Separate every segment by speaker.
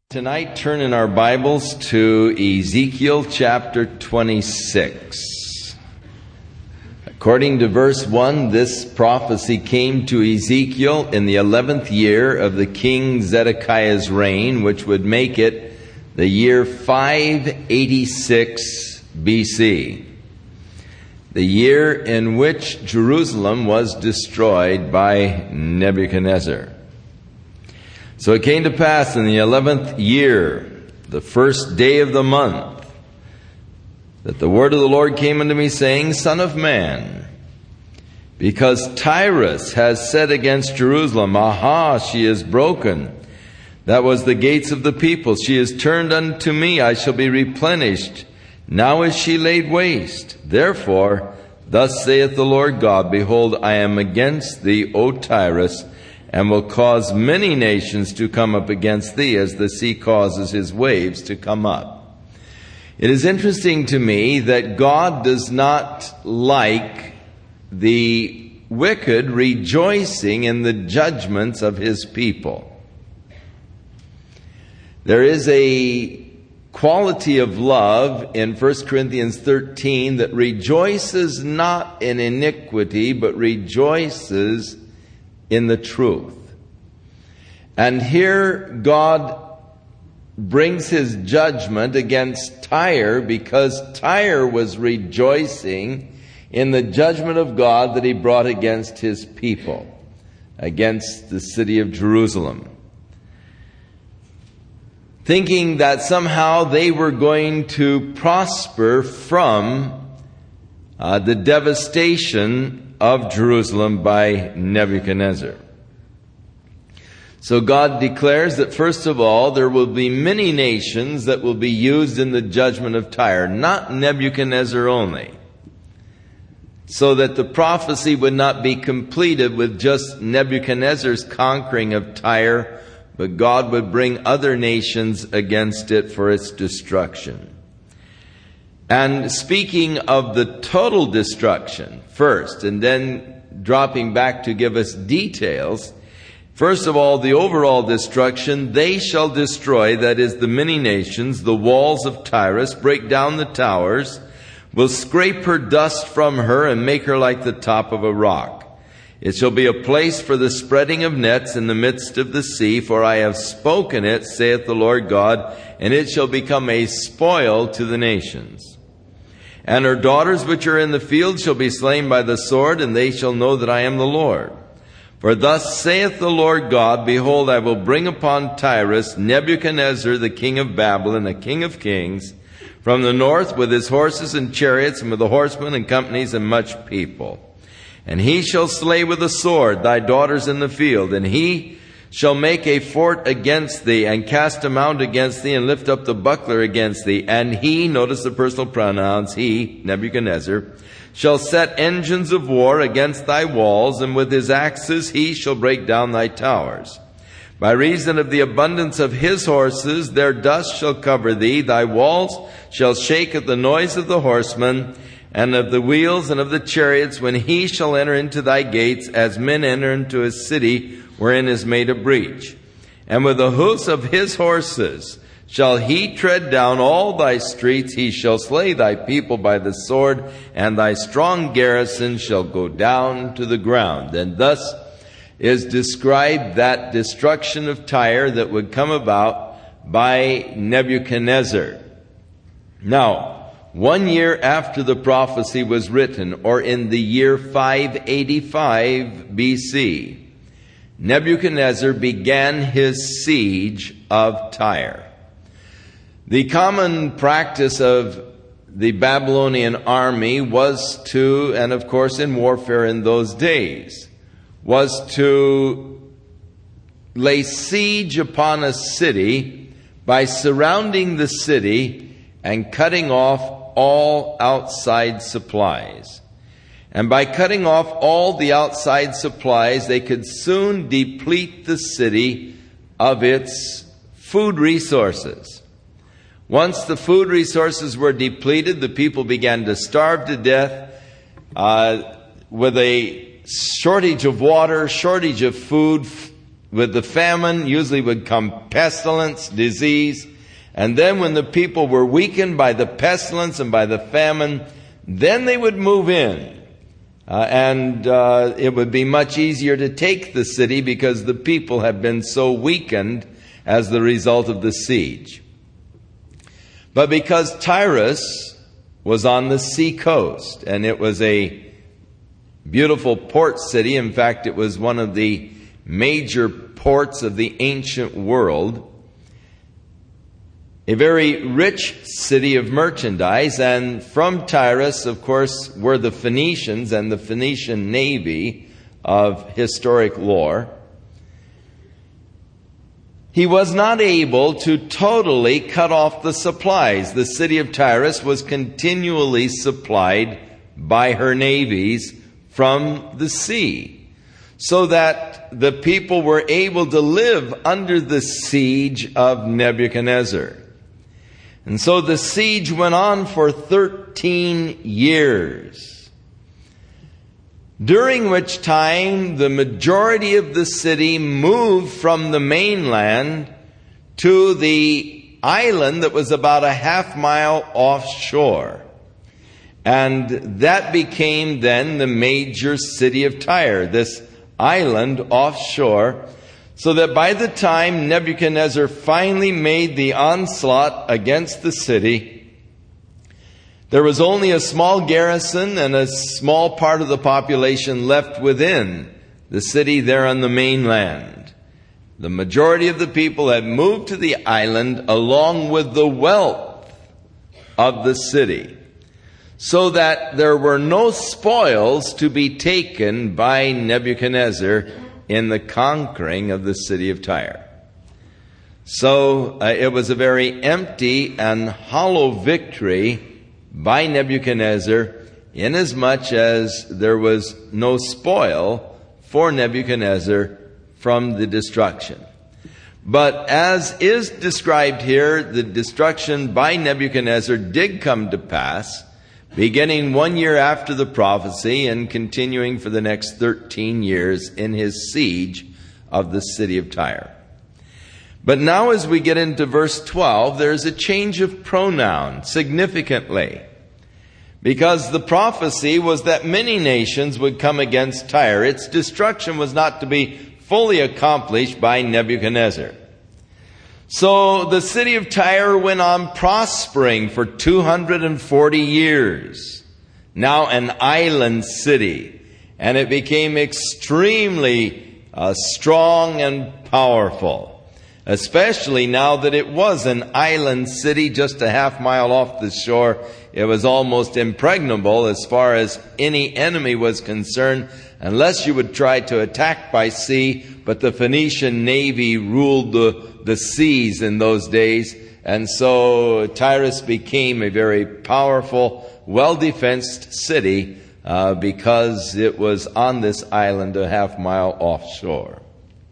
Speaker 1: Tonight, turn in our Bibles to Ezekiel chapter 26. According to verse 1, this prophecy came to Ezekiel in the 11th year of the king Zedekiah's reign, which would make it the year 586 BC, the year in which Jerusalem was destroyed by Nebuchadnezzar. So it came to pass in the 11th year, the first day of the month, that the word of the Lord came unto me, saying, Son of man, because Tyrus has said against Jerusalem, Aha, she is broken. That was the gates of the people. She is turned unto me, I shall be replenished. Now is she laid waste. Therefore, thus saith the Lord God, Behold, I am against thee, O Tyrus, and will cause many nations to come up against thee, as the sea causes his waves to come up. It is interesting to me that God does not like the wicked rejoicing in the judgments of his people. There is a quality of love in 1 Corinthians 13 that rejoices not in iniquity, but rejoices in the truth. And here God brings his judgment against Tyre, because Tyre was rejoicing in the judgment of God that he brought against his people, against the city of Jerusalem, thinking that somehow they were going to prosper from the devastation of Jerusalem by Nebuchadnezzar. So God declares that first of all, there will be many nations that will be used in the judgment of Tyre, not Nebuchadnezzar only, so that the prophecy would not be completed with just Nebuchadnezzar's conquering of Tyre, but God would bring other nations against it for its destruction. And speaking of the total destruction first, and then dropping back to give us details, first of all, the overall destruction, they shall destroy, that is the many nations, the walls of Tyrus, break down the towers, will scrape her dust from her and make her like the top of a rock. It shall be a place for the spreading of nets in the midst of the sea, for I have spoken it, saith the Lord God, and it shall become a spoil to the nations. And her daughters which are in the field shall be slain by the sword, and they shall know that I am the Lord. For thus saith the Lord God, Behold, I will bring upon Tyrus Nebuchadnezzar the king of Babylon, a king of kings, from the north with his horses and chariots, and with the horsemen and companies and much people. And he shall slay with the sword thy daughters in the field, and he shall make a fort against thee, and cast a mount against thee, and lift up the buckler against thee. And he, notice the personal pronouns, he, Nebuchadnezzar, shall set engines of war against thy walls, and with his axes he shall break down thy towers. By reason of the abundance of his horses, their dust shall cover thee. Thy walls shall shake at the noise of the horsemen, and of the wheels and of the chariots, when he shall enter into thy gates, as men enter into a city wherein is made a breach. And with the hoofs of his horses shall he tread down all thy streets. He shall slay thy people by the sword, and thy strong garrison shall go down to the ground. And thus is described that destruction of Tyre that would come about by Nebuchadnezzar. Now, 1 year after the prophecy was written, or in the year 585 BC, Nebuchadnezzar began his siege of Tyre. The common practice of the Babylonian army was to, and of course in warfare in those days, was to lay siege upon a city by surrounding the city and cutting off all outside supplies. And by cutting off all the outside supplies, they could soon deplete the city of its food resources. Once the food resources were depleted, the people began to starve to death with a shortage of water, shortage of food, with the famine usually would come pestilence, disease. And then when the people were weakened by the pestilence and by the famine, then they would move in. And it would be much easier to take the city because the people had been so weakened as the result of the siege. But because Tyrus was on the sea coast, and it was a beautiful port city, in fact, it was one of the major ports of the ancient world, a very rich city of merchandise, and from Tyrus, of course, were the Phoenicians and the Phoenician navy of historic lore. He was not able to totally cut off the supplies. The city of Tyrus was continually supplied by her navies from the sea, so that the people were able to live under the siege of Nebuchadnezzar. And so the siege went on for 13 years, during which time the majority of the city moved from the mainland to the island that was about a half-mile offshore. And that became then the major city of Tyre, this island offshore, so that by the time Nebuchadnezzar finally made the onslaught against the city, there was only a small garrison and a small part of the population left within the city there on the mainland. The majority of the people had moved to the island along with the wealth of the city, so that there were no spoils to be taken by Nebuchadnezzar in the conquering of the city of Tyre. So it was a very empty and hollow victory by Nebuchadnezzar, inasmuch as there was no spoil for Nebuchadnezzar from the destruction. But as is described here, the destruction by Nebuchadnezzar did come to pass, beginning 1 year after the prophecy and continuing for the next 13 years in his siege of the city of Tyre. But now as we get into verse 12, there's a change of pronoun significantly, because the prophecy was that many nations would come against Tyre. Its destruction was not to be fully accomplished by Nebuchadnezzar. So the city of Tyre went on prospering for 240 years, now an island city, and it became extremely strong and powerful, especially now that it was an island city just a half-mile off the shore. It was almost impregnable as far as any enemy was concerned, unless you would try to attack by sea, but the Phoenician navy ruled the seas in those days, and so Tyrus became a very powerful, well-defensed city because it was on this island a half-mile offshore.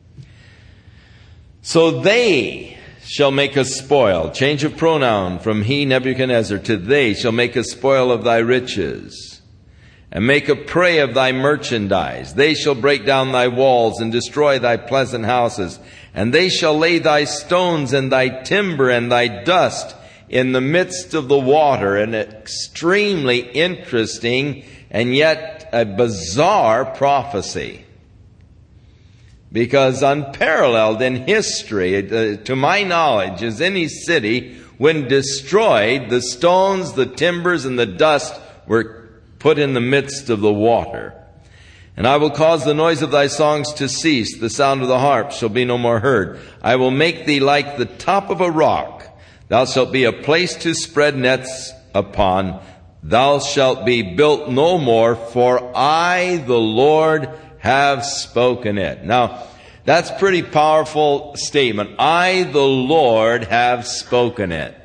Speaker 1: So they shall make a spoil. Change of pronoun from he, Nebuchadnezzar, to they shall make a spoil of thy riches, and make a prey of thy merchandise. They shall break down thy walls and destroy thy pleasant houses. And they shall lay thy stones and thy timber and thy dust in the midst of the water. An extremely interesting and yet a bizarre prophecy, because unparalleled in history, to my knowledge, is any city, when destroyed, the stones, the timbers, and the dust were put in the midst of the water. And I will cause the noise of thy songs to cease. The sound of the harp shall be no more heard. I will make thee like the top of a rock. Thou shalt be a place to spread nets upon. Thou shalt be built no more, for I, the Lord, have spoken it. Now, that's a pretty powerful statement. I, the Lord, have spoken it,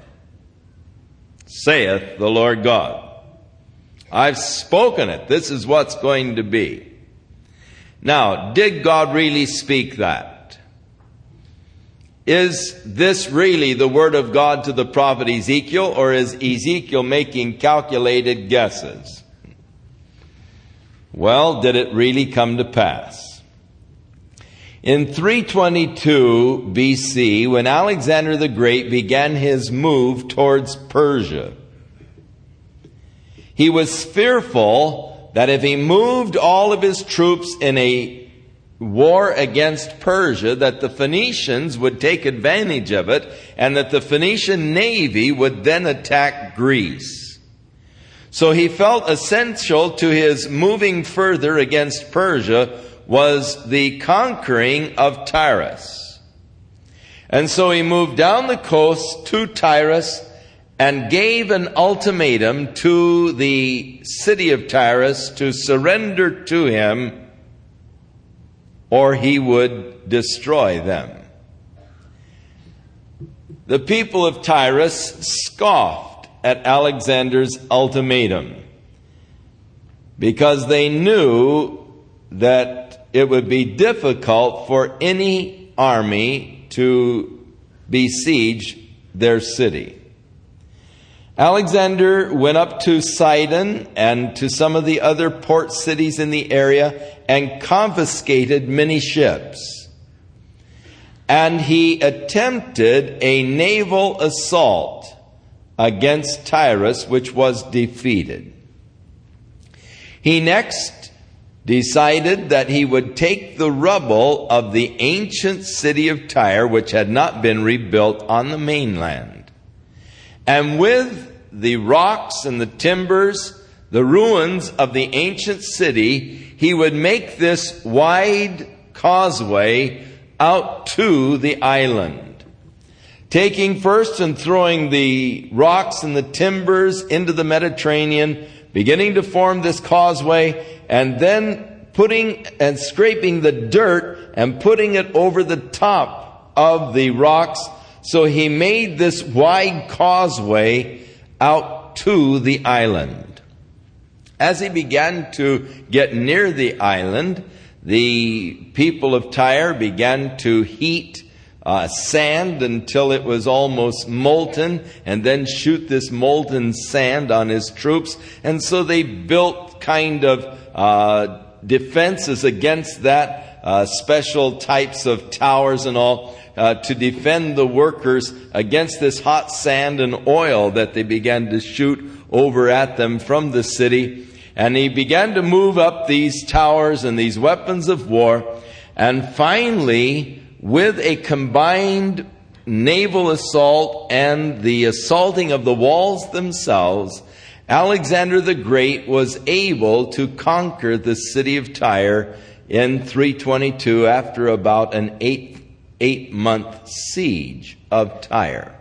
Speaker 1: saith the Lord God. I've spoken it. This is what's going to be. Now, did God really speak that? Is this really the word of God to the prophet Ezekiel, or is Ezekiel making calculated guesses? Well, did it really come to pass? In 322 BC, when Alexander the Great began his move towards Persia, he was fearful that if he moved all of his troops in a war against Persia, that the Phoenicians would take advantage of it, and that the Phoenician navy would then attack Greece. So he felt essential to his moving further against Persia was the conquering of Tyrus. And so he moved down the coast to Tyrus and gave an ultimatum to the city of Tyrus to surrender to him, or he would destroy them. The people of Tyrus scoffed at Alexander's ultimatum because they knew that it would be difficult for any army to besiege their city. Alexander went up to Sidon and to some of the other port cities in the area and confiscated many ships. And he attempted a naval assault against Tyrus, which was defeated. He next decided that he would take the rubble of the ancient city of Tyre, which had not been rebuilt on the mainland, and with the rocks and the timbers, the ruins of the ancient city, he would make this wide causeway out to the island, taking first and throwing the rocks and the timbers into the Mediterranean, beginning to form this causeway, and then putting and scraping the dirt and putting it over the top of the rocks. So he made this wide causeway out to the island. As he began to get near the island, the people of Tyre began to heat sand until it was almost molten, and then shoot this molten sand on his troops. And so they built kind of defenses against that, special types of towers and all, to defend the workers against this hot sand and oil that they began to shoot over at them from the city. And he began to move up these towers and these weapons of war. And finally, with a combined naval assault and the assaulting of the walls themselves, Alexander the Great was able to conquer the city of Tyre in 322 after about an eight-month siege of Tyre.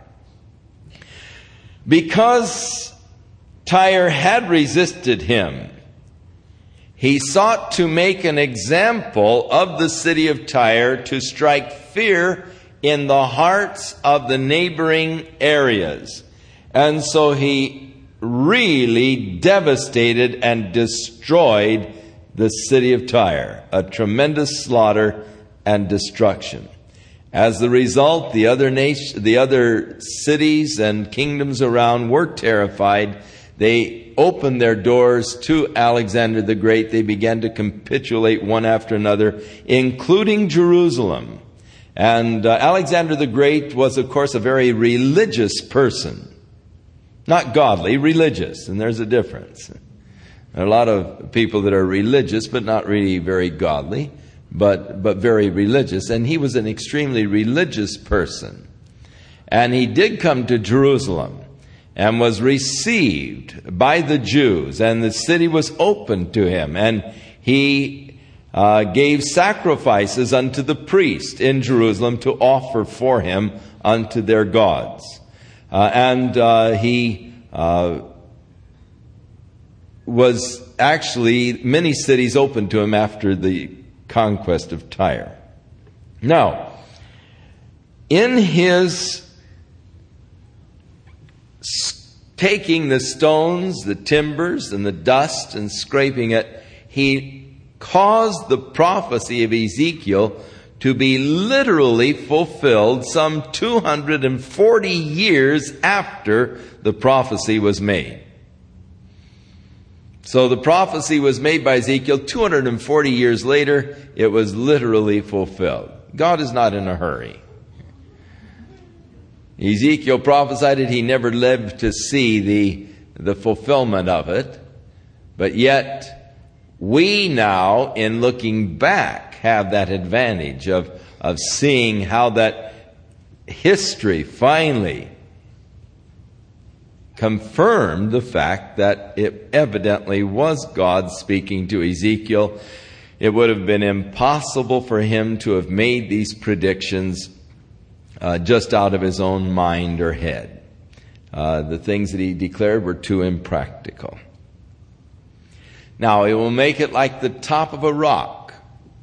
Speaker 1: Because Tyre had resisted him, he sought to make an example of the city of Tyre to strike fear in the hearts of the neighboring areas. And so he really devastated and destroyed the city of Tyre, a tremendous slaughter and destruction. As the result, the other cities and kingdoms around were terrified. They opened their doors to Alexander the Great. They began to capitulate one after another, including Jerusalem. And Alexander the Great was, of course, a very religious person. Not godly, religious, and there's a difference. There are a lot of people that are religious, but not really very godly, but very religious. And he was an extremely religious person. And he did come to Jerusalem and was received by the Jews, and the city was open to him. And he gave sacrifices unto the priest in Jerusalem to offer for him unto their gods. He was actually many cities open to him after the conquest of Tyre. Now, in his taking the stones, the timbers, and the dust and scraping it, he caused the prophecy of Ezekiel to be literally fulfilled some 240 years after the prophecy was made. So the prophecy was made by Ezekiel 240 years later. It was literally fulfilled. God is not in a hurry. Ezekiel prophesied it. He never lived to see the fulfillment of it. But yet, we now, in looking back, have that advantage of seeing how that history finally confirmed the fact that it evidently was God speaking to Ezekiel. It would have been impossible for him to have made these predictions just out of his own mind or head. The things that he declared were too impractical. Now, it will make it like the top of a rock.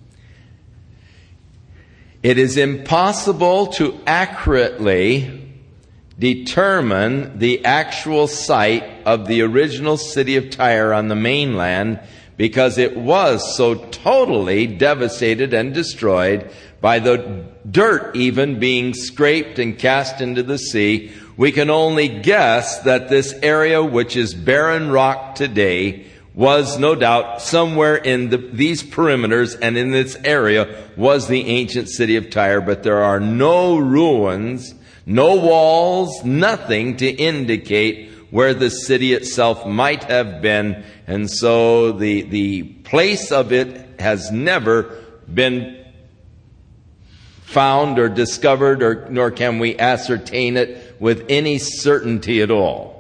Speaker 1: It is impossible to accurately determine the actual site of the original city of Tyre on the mainland, because it was so totally devastated and destroyed by the dirt even being scraped and cast into the sea. We can only guess that this area, which is barren rock today, was no doubt somewhere in these perimeters and in this area was the ancient city of Tyre. But there are no ruins, no walls, nothing to indicate where the city itself might have been. And so the place of it has never been found or discovered, nor can we ascertain it with any certainty at all.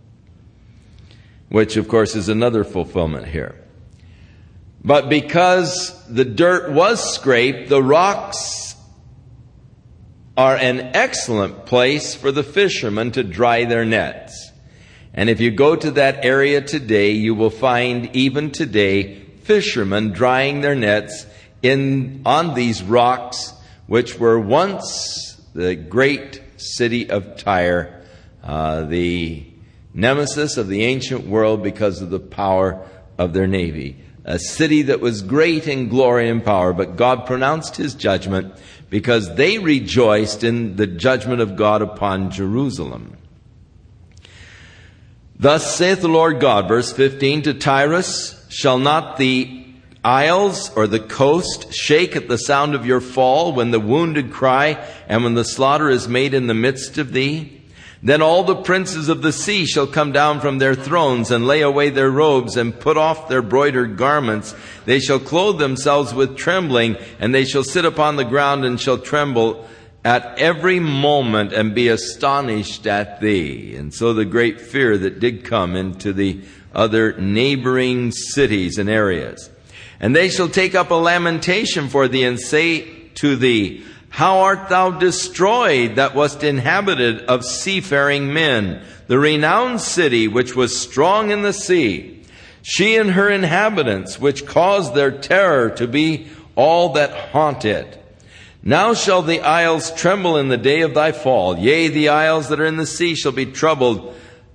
Speaker 1: Which, of course, is another fulfillment here. But because the dirt was scraped, the rocks are an excellent place for the fishermen to dry their nets. And if you go to that area today, you will find even today fishermen drying their nets on these rocks, which were once the great city of Tyre, the nemesis of the ancient world because of the power of their navy. A city that was great in glory and power, but God pronounced his judgment because they rejoiced in the judgment of God upon Jerusalem. Thus saith the Lord God, verse 15, to Tyrus, shall not the isles or the coast shake at the sound of your fall, when the wounded cry and when the slaughter is made in the midst of thee? Then all the princes of the sea shall come down from their thrones and lay away their robes and put off their broidered garments. They shall clothe themselves with trembling, and they shall sit upon the ground and shall tremble at every moment and be astonished at thee. And so the great fear that did come into the other neighboring cities and areas. And they shall take up a lamentation for thee and say to thee, how art thou destroyed that wast inhabited of seafaring men, the renowned city which was strong in the sea, she and her inhabitants, which caused their terror to be all that haunt it. Now shall the isles tremble in the day of thy fall. Yea, the isles that are in the sea shall be troubled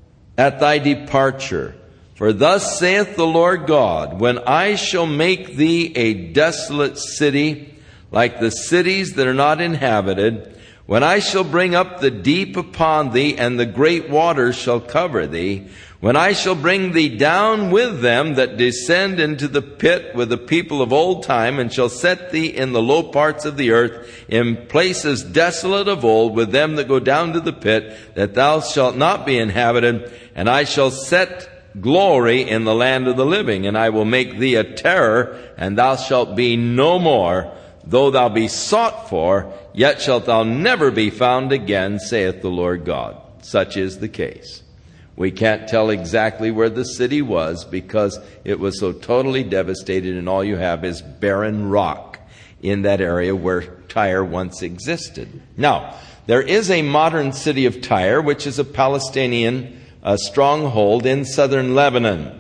Speaker 1: at thy departure. For thus saith the Lord God, when I shall make thee a desolate city, like the cities that are not inhabited, when I shall bring up the deep upon thee, and the great waters shall cover thee, when I shall bring thee down with them that descend into the pit with the people of old time, and shall set thee in the low parts of the earth, in places desolate of old, with them that go down to the pit, that thou shalt not be inhabited, and I shall set glory in the land of the living, and I will make thee a terror, and thou shalt be no more. Though thou be sought for, yet shalt thou never be found again, saith the Lord God. Such is the case. We can't tell exactly where the city was because it was so totally devastated, and all you have is barren rock in that area where Tyre once existed. Now, there is a modern city of Tyre, which is a Palestinian stronghold in southern Lebanon.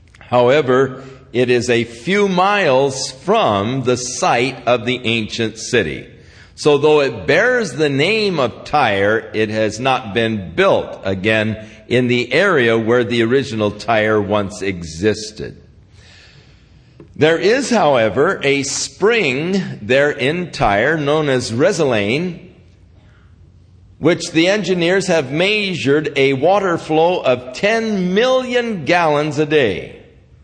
Speaker 1: However, it is a few miles from the site of the ancient city. So though it bears the name of Tyre, it has not been built again in the area where the original Tyre once existed. There is, however, a spring there in Tyre known as Rezalain, which the engineers have measured a water flow of 10 million gallons a day.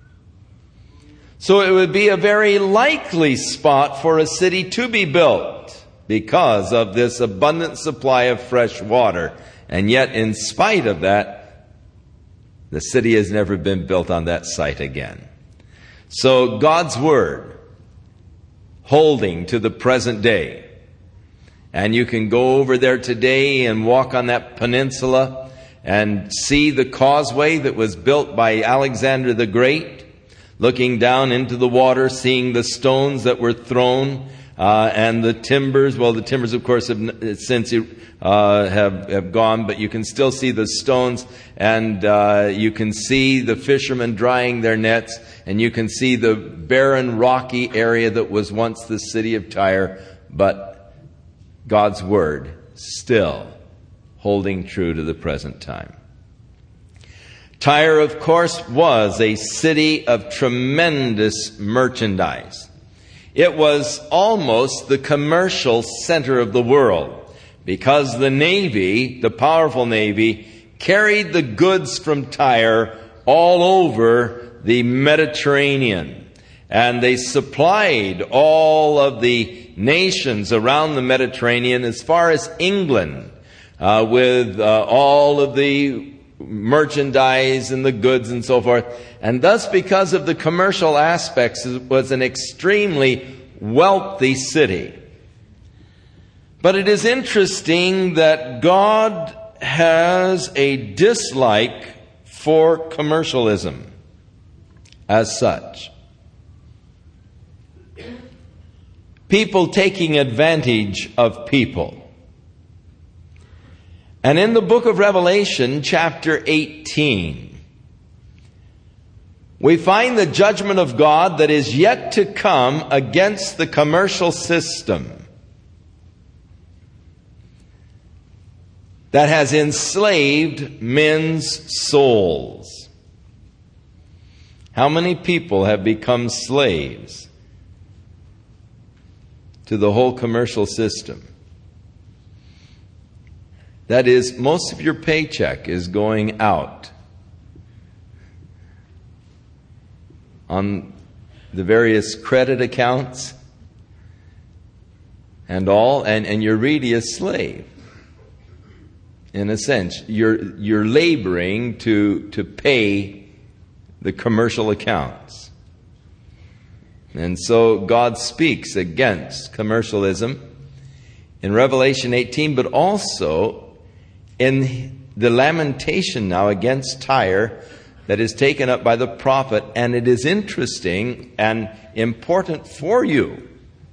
Speaker 1: So it would be a very likely spot for a city to be built because of this abundant supply of fresh water. And yet, in spite of that, the city has never been built on that site again. So God's Word, holding to the present day. And you can go over there today and walk on that peninsula and see the causeway that was built by Alexander the Great, looking down into the water, seeing the stones that were thrown, and the timbers. Well, the timbers, of course, have since have gone, but you can still see the stones, and you can see the fishermen drying their nets, and you can see the barren, rocky area that was once the city of Tyre, but God's Word still holding true to the present time. Tyre, of course, was a city of tremendous merchandise. It was almost the commercial center of the world because the navy, the powerful navy, carried the goods from Tyre all over the Mediterranean. And they supplied all of the nations around the Mediterranean as far as England with all of the merchandise and the goods and so forth. And thus, because of the commercial aspects, it was an extremely wealthy city. But it is interesting that God has a dislike for commercialism as such. People taking advantage of people. And in the book of Revelation, chapter 18, we find the judgment of God that is yet to come against the commercial system that has enslaved men's souls. How many people have become slaves to the whole commercial system? That is, most of your paycheck is going out on the various credit accounts and all, and you're really a slave. In a sense, you're laboring to pay the commercial accounts. And so God speaks against commercialism in Revelation 18, but also in the lamentation now against Tyre that is taken up by the prophet. And it is interesting and important for you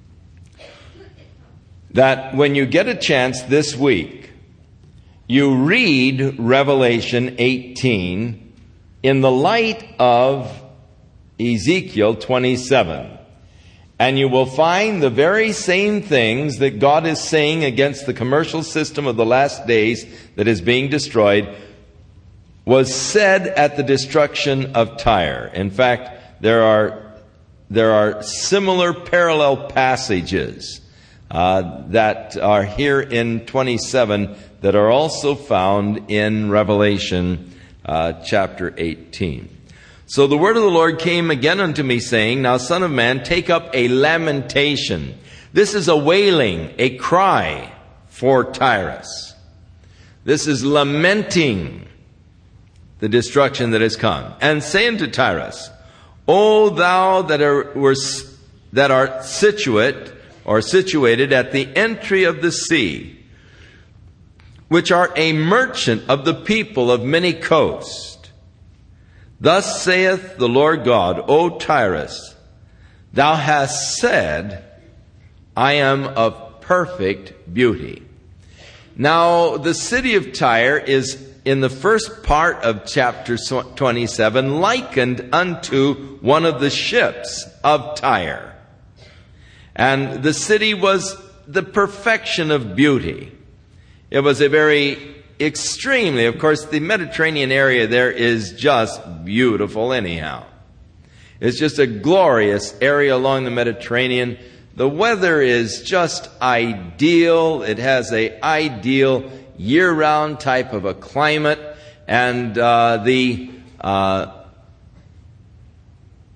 Speaker 1: that when you get a chance this week, you read Revelation 18 in the light of Ezekiel 27. And you will find the very same things that God is saying against the commercial system of the last days that is being destroyed was said at the destruction of Tyre. In fact, there are similar parallel passages that are here in 27 that are also found in Revelation chapter 18. So the word of the Lord came again unto me, saying, Now, son of man, take up a lamentation. This is a wailing, a cry for Tyrus. This is lamenting the destruction that has come. And say unto Tyrus, O thou that art situated at the entry of the sea, which art a merchant of the people of many coasts. Thus saith the Lord God, O Tyrus, thou hast said, I am of perfect beauty. Now, the city of Tyre is in the first part of chapter 27 likened unto one of the ships of Tyre. And the city was the perfection of beauty. It was a very extremely, of course, the Mediterranean area there is just beautiful anyhow. It's just a glorious area along the Mediterranean. The weather is just ideal. It has an ideal year-round type of a climate. And the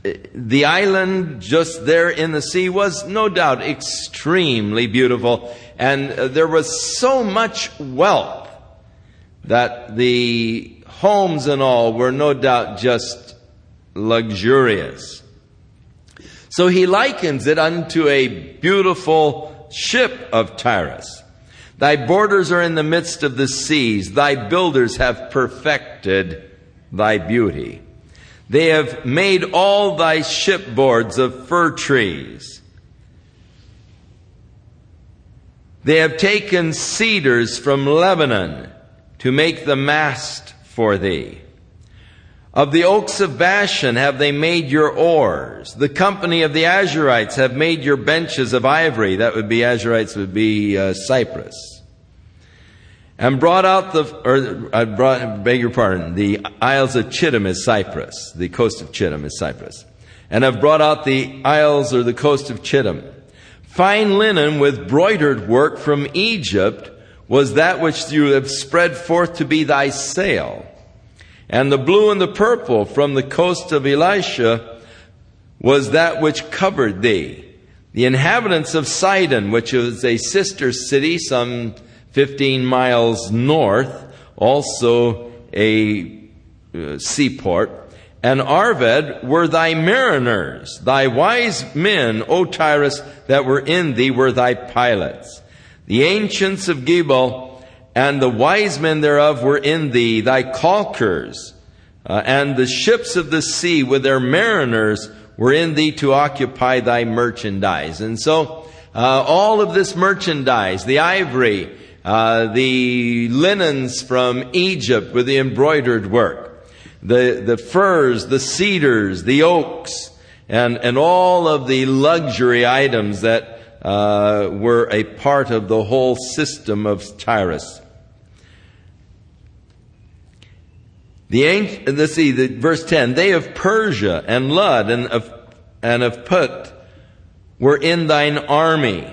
Speaker 1: the island just there in the sea was no doubt extremely beautiful, and there was so much wealth that the homes and all were no doubt just luxurious. So he likens it unto a beautiful ship of Tyrus. Thy borders are in the midst of the seas. Thy builders have perfected thy beauty. They have made all thy shipboards of fir trees. They have taken cedars from Lebanon to make the mast for thee. Of the oaks of Bashan have they made your oars. The company of the Azurites have made your benches of ivory. That would be, Azurites would be Cyprus. And brought out the Isles of Chittim is Cyprus. The coast of Chittim is Cyprus. And have brought out the isles or the coast of Chittim. Fine linen with broidered work from Egypt was that which you have spread forth to be thy sail. And the blue and the purple from the coast of Elisha was that which covered thee. The inhabitants of Sidon, which is a sister city some 15 miles north, also a seaport, and Arvad were thy mariners. Thy wise men, O Tyrus, that were in thee were thy pilots. The ancients of Gebal and the wise men thereof were in thee, thy caulkers, and the ships of the sea with their mariners were in thee to occupy thy merchandise. And so all of this merchandise, the ivory, the linens from Egypt with the embroidered work, the firs, the cedars, the oaks, and all of the luxury items that were a part of the whole system of Tyrus. Verse 10, they of Persia and Lud and of Put were in thine army.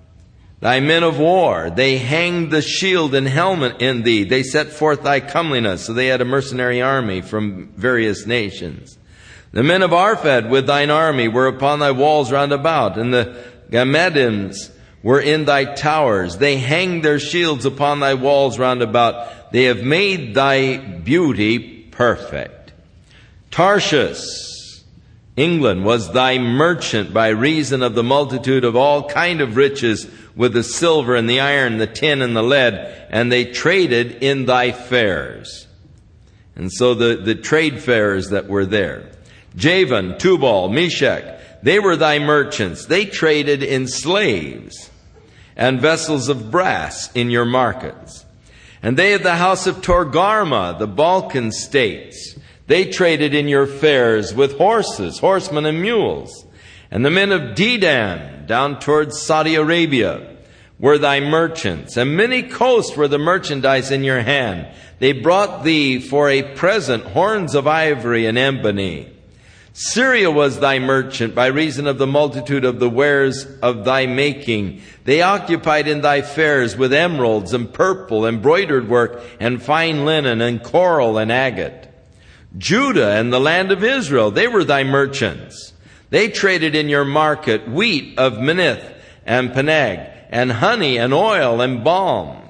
Speaker 1: Thy men of war, they hanged the shield and helmet in thee. They set forth thy comeliness. So they had a mercenary army from various nations. The men of Arphad with thine army were upon thy walls round about, and the Gammadims were in thy towers. They hanged their shields upon thy walls round about. They have made thy beauty perfect. Tarshish, England, was thy merchant by reason of the multitude of all kind of riches with the silver and the iron, the tin and the lead, and they traded in thy fairs. And so the trade fairs that were there. Javan, Tubal, Meshach, they were thy merchants. They traded in slaves and vessels of brass in your markets. And they of the house of Torgarma, the Balkan states, they traded in your fairs with horses, horsemen, and mules. And the men of Dedan, down towards Saudi Arabia, were thy merchants. And many coasts were the merchandise in your hand. They brought thee for a present horns of ivory and ebony. Syria was thy merchant by reason of the multitude of the wares of thy making. They occupied in thy fairs with emeralds and purple, embroidered work, and fine linen, and coral and agate. Judah and the land of Israel, they were thy merchants. They traded in your market wheat of Minnith and Peneg, and honey and oil and balm.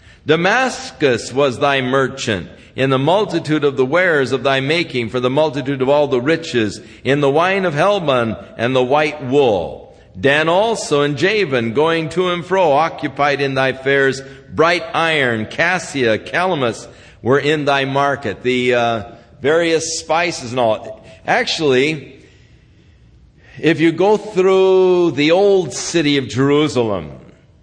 Speaker 1: Damascus was thy merchant in the multitude of the wares of thy making, for the multitude of all the riches, in the wine of Helbon and the white wool. Dan also and Javan, going to and fro, occupied in thy fairs. Bright iron, cassia, calamus were in thy market. The various spices and all. Actually, if you go through the old city of Jerusalem,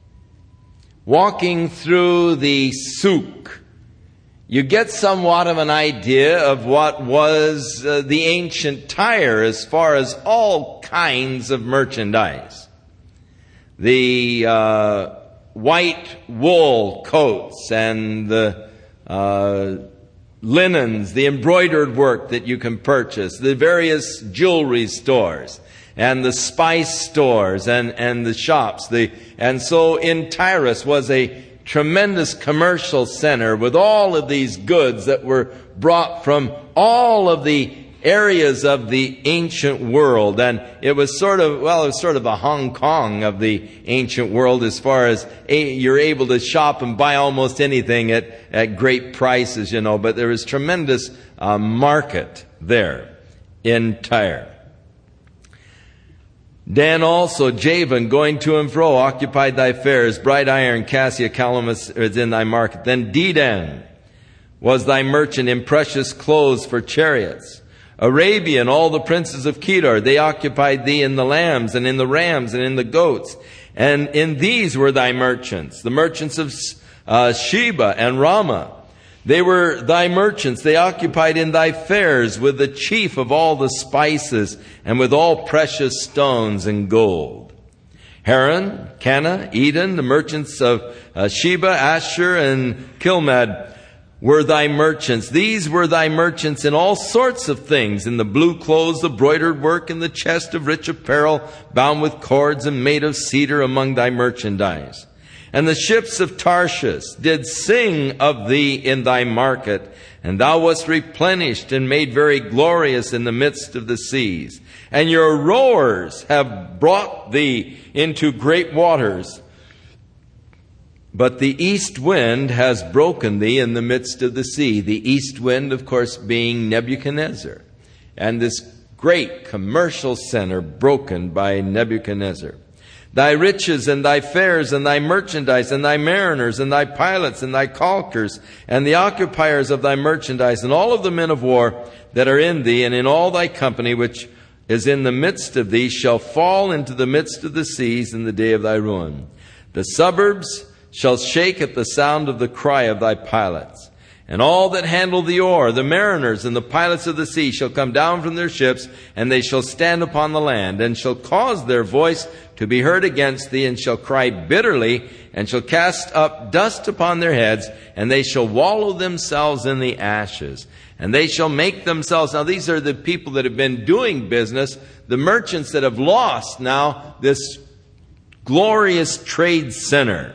Speaker 1: walking through the souk, you get somewhat of an idea of what was the ancient Tyre as far as all kinds of merchandise. The white wool coats and the linens, the embroidered work that you can purchase, the various jewelry stores, and the spice stores and the shops. And so in Tyrus was a tremendous commercial center with all of these goods that were brought from all of the areas of the ancient world. And it was sort of a Hong Kong of the ancient world, as far as you're able to shop and buy almost anything at great prices, but there was tremendous market there in Tyre. Dan also, Javan, going to and fro, occupied thy fairs. Bright iron, cassia, calamus is in thy market. Then Dedan was thy merchant in precious clothes for chariots. Arabia and all the princes of Kedar, they occupied thee in the lambs and in the rams and in the goats. And in these were thy merchants, the merchants of Sheba and Ramah. They were thy merchants. They occupied in thy fairs with the chief of all the spices and with all precious stones and gold. Haran, Cana, Eden, the merchants of Sheba, Asher, and Kilmad were thy merchants. These were thy merchants in all sorts of things, in the blue clothes, the broidered work, and the chest of rich apparel, bound with cords and made of cedar among thy merchandise. And the ships of Tarshish did sing of thee in thy market, and thou wast replenished and made very glorious in the midst of the seas. And your rowers have brought thee into great waters. But the east wind has broken thee in the midst of the sea. The east wind, of course, being Nebuchadnezzar. And this great commercial center broken by Nebuchadnezzar. Thy riches and thy fairs and thy merchandise and thy mariners and thy pilots and thy caulkers and the occupiers of thy merchandise and all of the men of war that are in thee and in all thy company which is in the midst of thee shall fall into the midst of the seas in the day of thy ruin. The suburbs shall shake at the sound of the cry of thy pilots. And all that handle the oar, the mariners and the pilots of the sea shall come down from their ships, and they shall stand upon the land, and shall cause their voice to be heard against thee, and shall cry bitterly, and shall cast up dust upon their heads, and they shall wallow themselves in the ashes. And they shall make themselves, now these are the people that have been doing business, the merchants that have lost now this glorious trade center.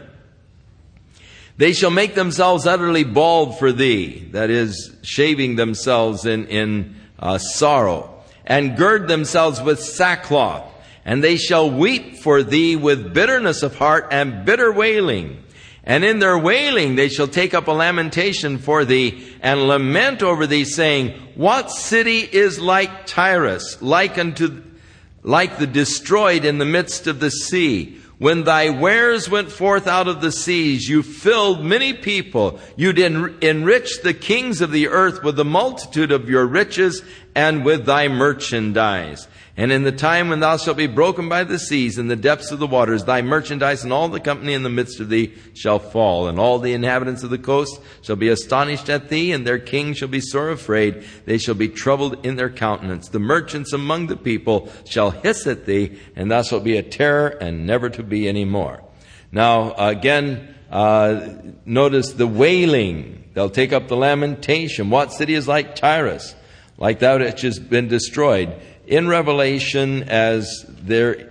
Speaker 1: They shall make themselves utterly bald for thee, that is, shaving themselves in sorrow, and gird themselves with sackcloth, and they shall weep for thee with bitterness of heart and bitter wailing. And in their wailing they shall take up a lamentation for thee, and lament over thee, saying, What city is like Tyrus, like the destroyed in the midst of the sea? When thy wares went forth out of the seas, you filled many people. You did enrich the kings of the earth with the multitude of your riches and with thy merchandise. And in the time when thou shalt be broken by the seas in the depths of the waters, thy merchandise and all the company in the midst of thee shall fall. And all the inhabitants of the coast shall be astonished at thee, and their king shall be sore afraid. They shall be troubled in their countenance. The merchants among the people shall hiss at thee, and thou shalt be a terror and never to be any more. Now, again, notice the wailing. They'll take up the lamentation. What city is like Tyrus, like that which has been destroyed? In Revelation, as the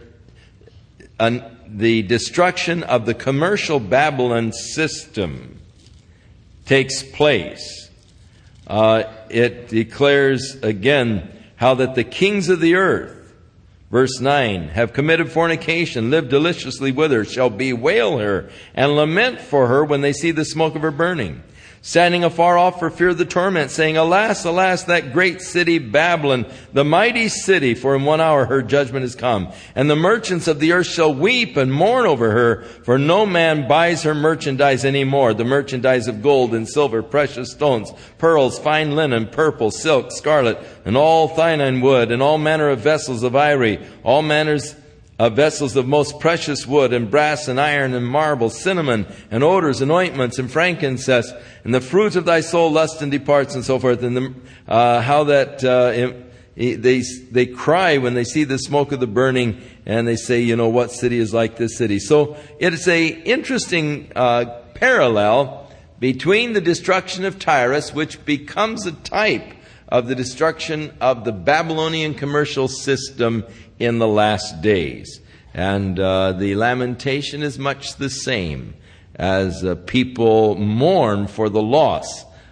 Speaker 1: destruction of the commercial Babylon system takes place, it declares again how that the kings of the earth, verse 9, have committed fornication, lived deliciously with her, shall bewail her and lament for her when they see the smoke of her burning, standing afar off for fear of the torment, saying, Alas, alas, that great city Babylon, the mighty city, for in 1 hour her judgment is come. And the merchants of the earth shall weep and mourn over her, for no man buys her merchandise any more, the merchandise of gold and silver, precious stones, pearls, fine linen, purple, silk, scarlet, and all thine wood, and all manner of vessels of ivory, all manners of vessels of most precious wood, and brass and iron and marble, cinnamon and odors and ointments and frankincense, and the fruit of thy soul lust and departs, and so forth. And how that they cry when they see the smoke of the burning, and they say, what city is like this city? So it is a interesting parallel between the destruction of Tyrus, which becomes a type of the destruction of the Babylonian commercial system in the last days. And the lamentation is much the same as people mourn for the loss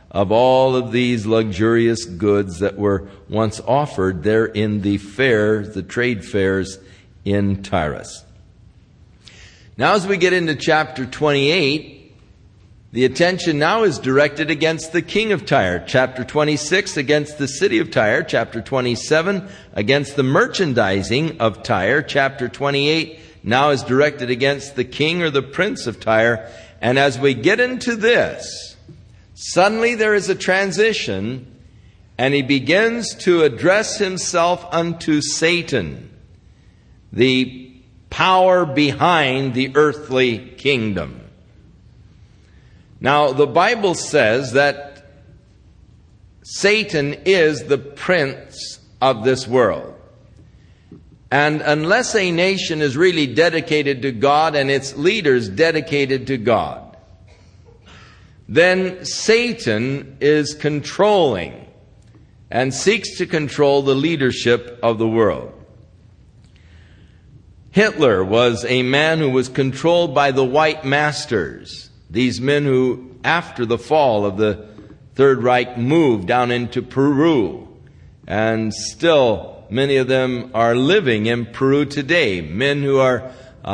Speaker 1: of all of these luxurious goods that were once offered there in the fairs, the trade fairs in Tyrus. Now as we get into chapter 28, the attention now is directed against the king of Tyre. Chapter 26 against the city of Tyre. Chapter 27 against the merchandising of Tyre. Chapter 28 now is directed against the king or the prince of Tyre. And as we get into this, suddenly there is a transition, and he begins to address himself unto Satan, the power behind the earthly kingdom. Now, the Bible says that Satan is the prince of this world. And unless a nation is really dedicated to God and its leaders dedicated to God, then Satan is controlling and seeks to control the leadership of the world. Hitler was a man who was controlled by the white masters. These men who, after the fall of the Third Reich, moved down into Peru. And still, many of them are living in Peru today. Men who are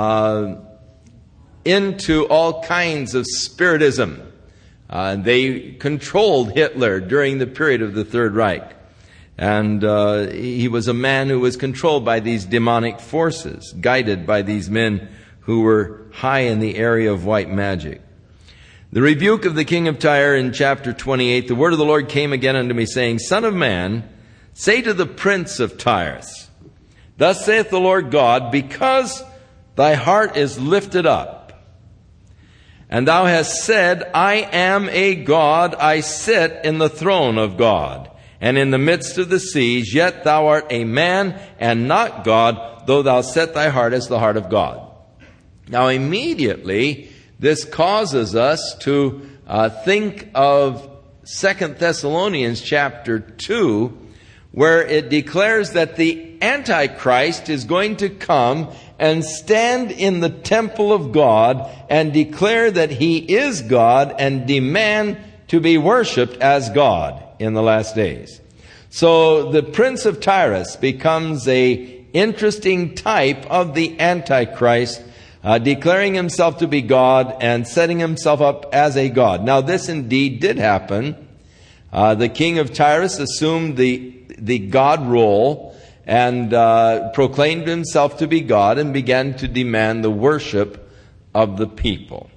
Speaker 1: into all kinds of spiritism. They controlled Hitler during the period of the Third Reich. And he was a man who was controlled by these demonic forces, guided by these men who were high in the area of white magic. The rebuke of the king of Tyre in chapter 28, the word of the Lord came again unto me, saying, Son of man, say to the prince of Tyrus, Thus saith the Lord God, because thy heart is lifted up, and thou hast said, I am a God, I sit in the throne of God, and in the midst of the seas, yet thou art a man and not God, though thou set thy heart as the heart of God. Now immediately, this causes us to think of 2 Thessalonians chapter 2, where it declares that the Antichrist is going to come and stand in the temple of God and declare that he is God and demand to be worshipped as God in the last days. So the prince of Tyrus becomes an interesting type of the Antichrist, declaring himself to be God and setting himself up as a god. Now this indeed did happen. The king of Tyrus assumed the god role and proclaimed himself to be God and began to demand the worship of the people.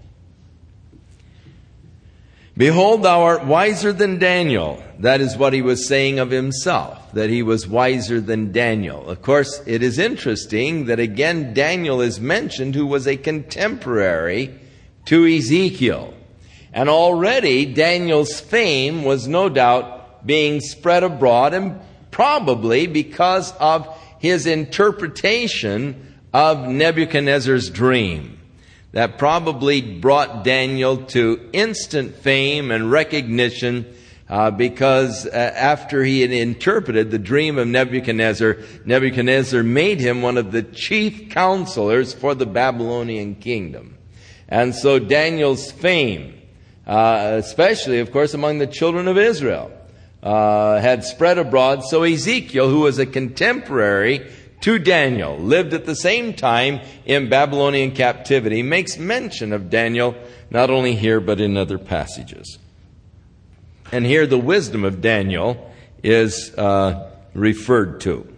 Speaker 1: Behold, thou art wiser than Daniel. That is what he was saying of himself, that he was wiser than Daniel. Of course, it is interesting that again Daniel is mentioned, who was a contemporary to Ezekiel. And already Daniel's fame was no doubt being spread abroad, and probably because of his interpretation of Nebuchadnezzar's dream. That probably brought Daniel to instant fame and recognition because after he had interpreted the dream of Nebuchadnezzar, Nebuchadnezzar made him one of the chief counselors for the Babylonian kingdom. And so Daniel's fame, especially, of course, among the children of Israel, had spread abroad. So Ezekiel, who was a contemporary to Daniel, lived at the same time in Babylonian captivity, makes mention of Daniel not only here but in other passages. And here the wisdom of Daniel is referred to.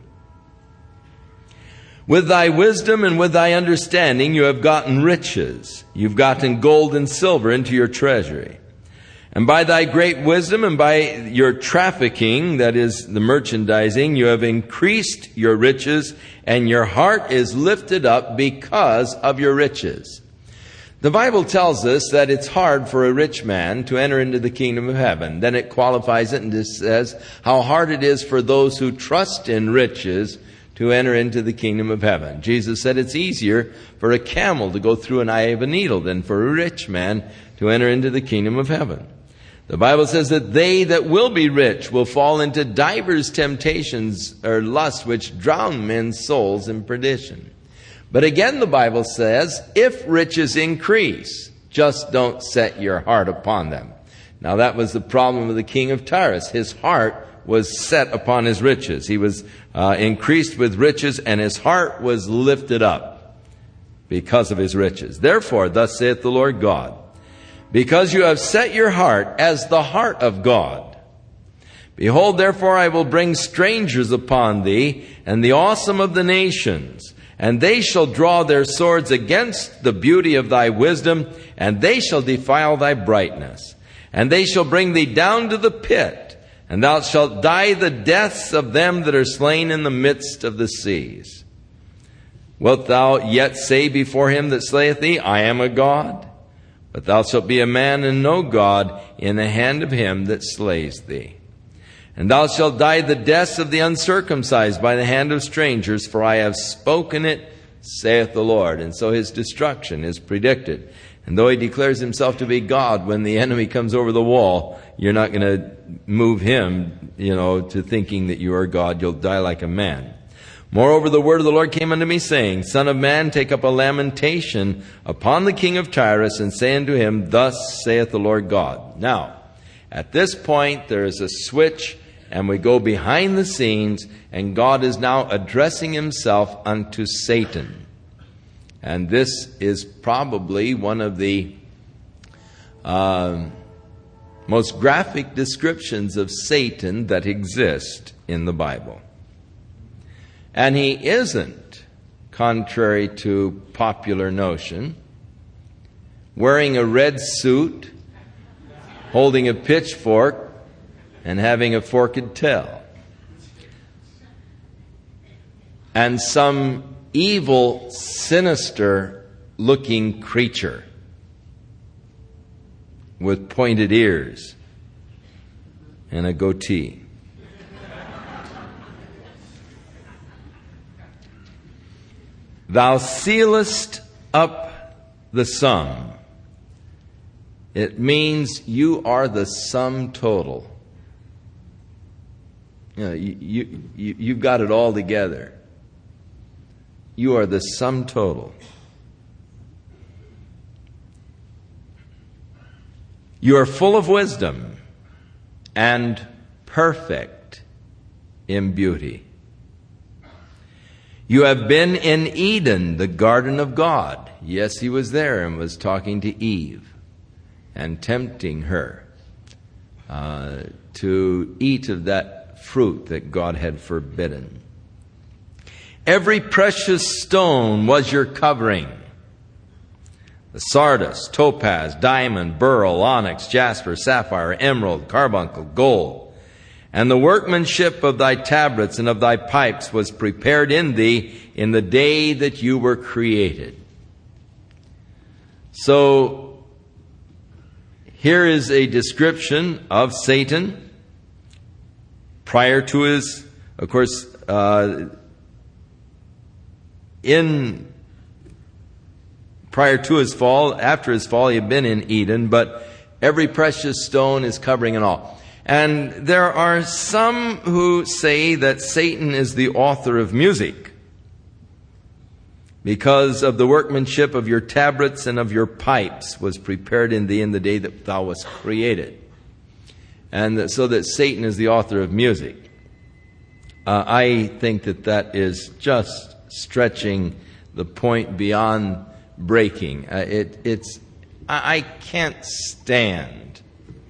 Speaker 1: With thy wisdom and with thy understanding you have gotten riches. You've gotten gold and silver into your treasury. And by thy great wisdom and by your trafficking, that is the merchandising, you have increased your riches, and your heart is lifted up because of your riches. The Bible tells us that it's hard for a rich man to enter into the kingdom of heaven. Then it qualifies it and it says how hard it is for those who trust in riches to enter into the kingdom of heaven. Jesus said it's easier for a camel to go through an eye of a needle than for a rich man to enter into the kingdom of heaven. The Bible says that they that will be rich will fall into divers temptations or lusts which drown men's souls in perdition. But again, the Bible says, if riches increase, just don't set your heart upon them. Now that was the problem of the king of Tyrus. His heart was set upon his riches. He was increased with riches, and his heart was lifted up because of his riches. Therefore, thus saith the Lord God, because you have set your heart as the heart of God, behold, therefore I will bring strangers upon thee, and the awesome of the nations, and they shall draw their swords against the beauty of thy wisdom, and they shall defile thy brightness. And they shall bring thee down to the pit, and thou shalt die the deaths of them that are slain in the midst of the seas. Wilt thou yet say before him that slayeth thee, I am a God? But thou shalt be a man and no God in the hand of him that slays thee. And thou shalt die the deaths of the uncircumcised by the hand of strangers, for I have spoken it, saith the Lord. And so his destruction is predicted. And though he declares himself to be God, when the enemy comes over the wall, you're not going to move him, to thinking that you are God. You'll die like a man. Moreover, the word of the Lord came unto me, saying, Son of man, take up a lamentation upon the king of Tyrus, and say unto him, Thus saith the Lord God. Now, at this point, there is a switch, and we go behind the scenes, and God is now addressing himself unto Satan. And this is probably one of the most graphic descriptions of Satan that exist in the Bible. And he isn't, contrary to popular notion, wearing a red suit, holding a pitchfork, and having a forked tail. And some evil, sinister-looking creature with pointed ears and a goatee. Thou sealest up the sum. It means you are the sum total. You've got it all together. You are the sum total. You are full of wisdom and perfect in beauty. You have been in Eden, the garden of God. Yes, he was there and was talking to Eve and tempting her to eat of that fruit that God had forbidden. Every precious stone was your covering. The sardius, topaz, diamond, beryl, onyx, jasper, sapphire, emerald, carbuncle, gold. And the workmanship of thy tabrets and of thy pipes was prepared in thee in the day that you were created. So, here is a description of Satan prior to his, of course, prior to his fall. After his fall, he had been in Eden, but every precious stone is covering it all. And there are some who say that Satan is the author of music because of the workmanship of your tabrets and of your pipes was prepared in thee in the day that thou wast created. And so that Satan is the author of music. I think that is just stretching the point beyond breaking. I can't stand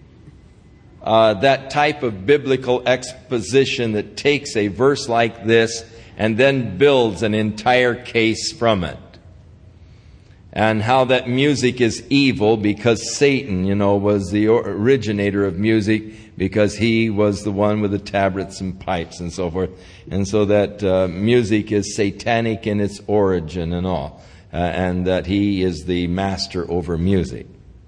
Speaker 1: that type of biblical exposition that takes a verse like this and then builds an entire case from it. And how that music is evil because Satan, was the originator of music because he was the one with the tabrets and pipes and so forth. And so that music is satanic in its origin and all. And that he is the master over music.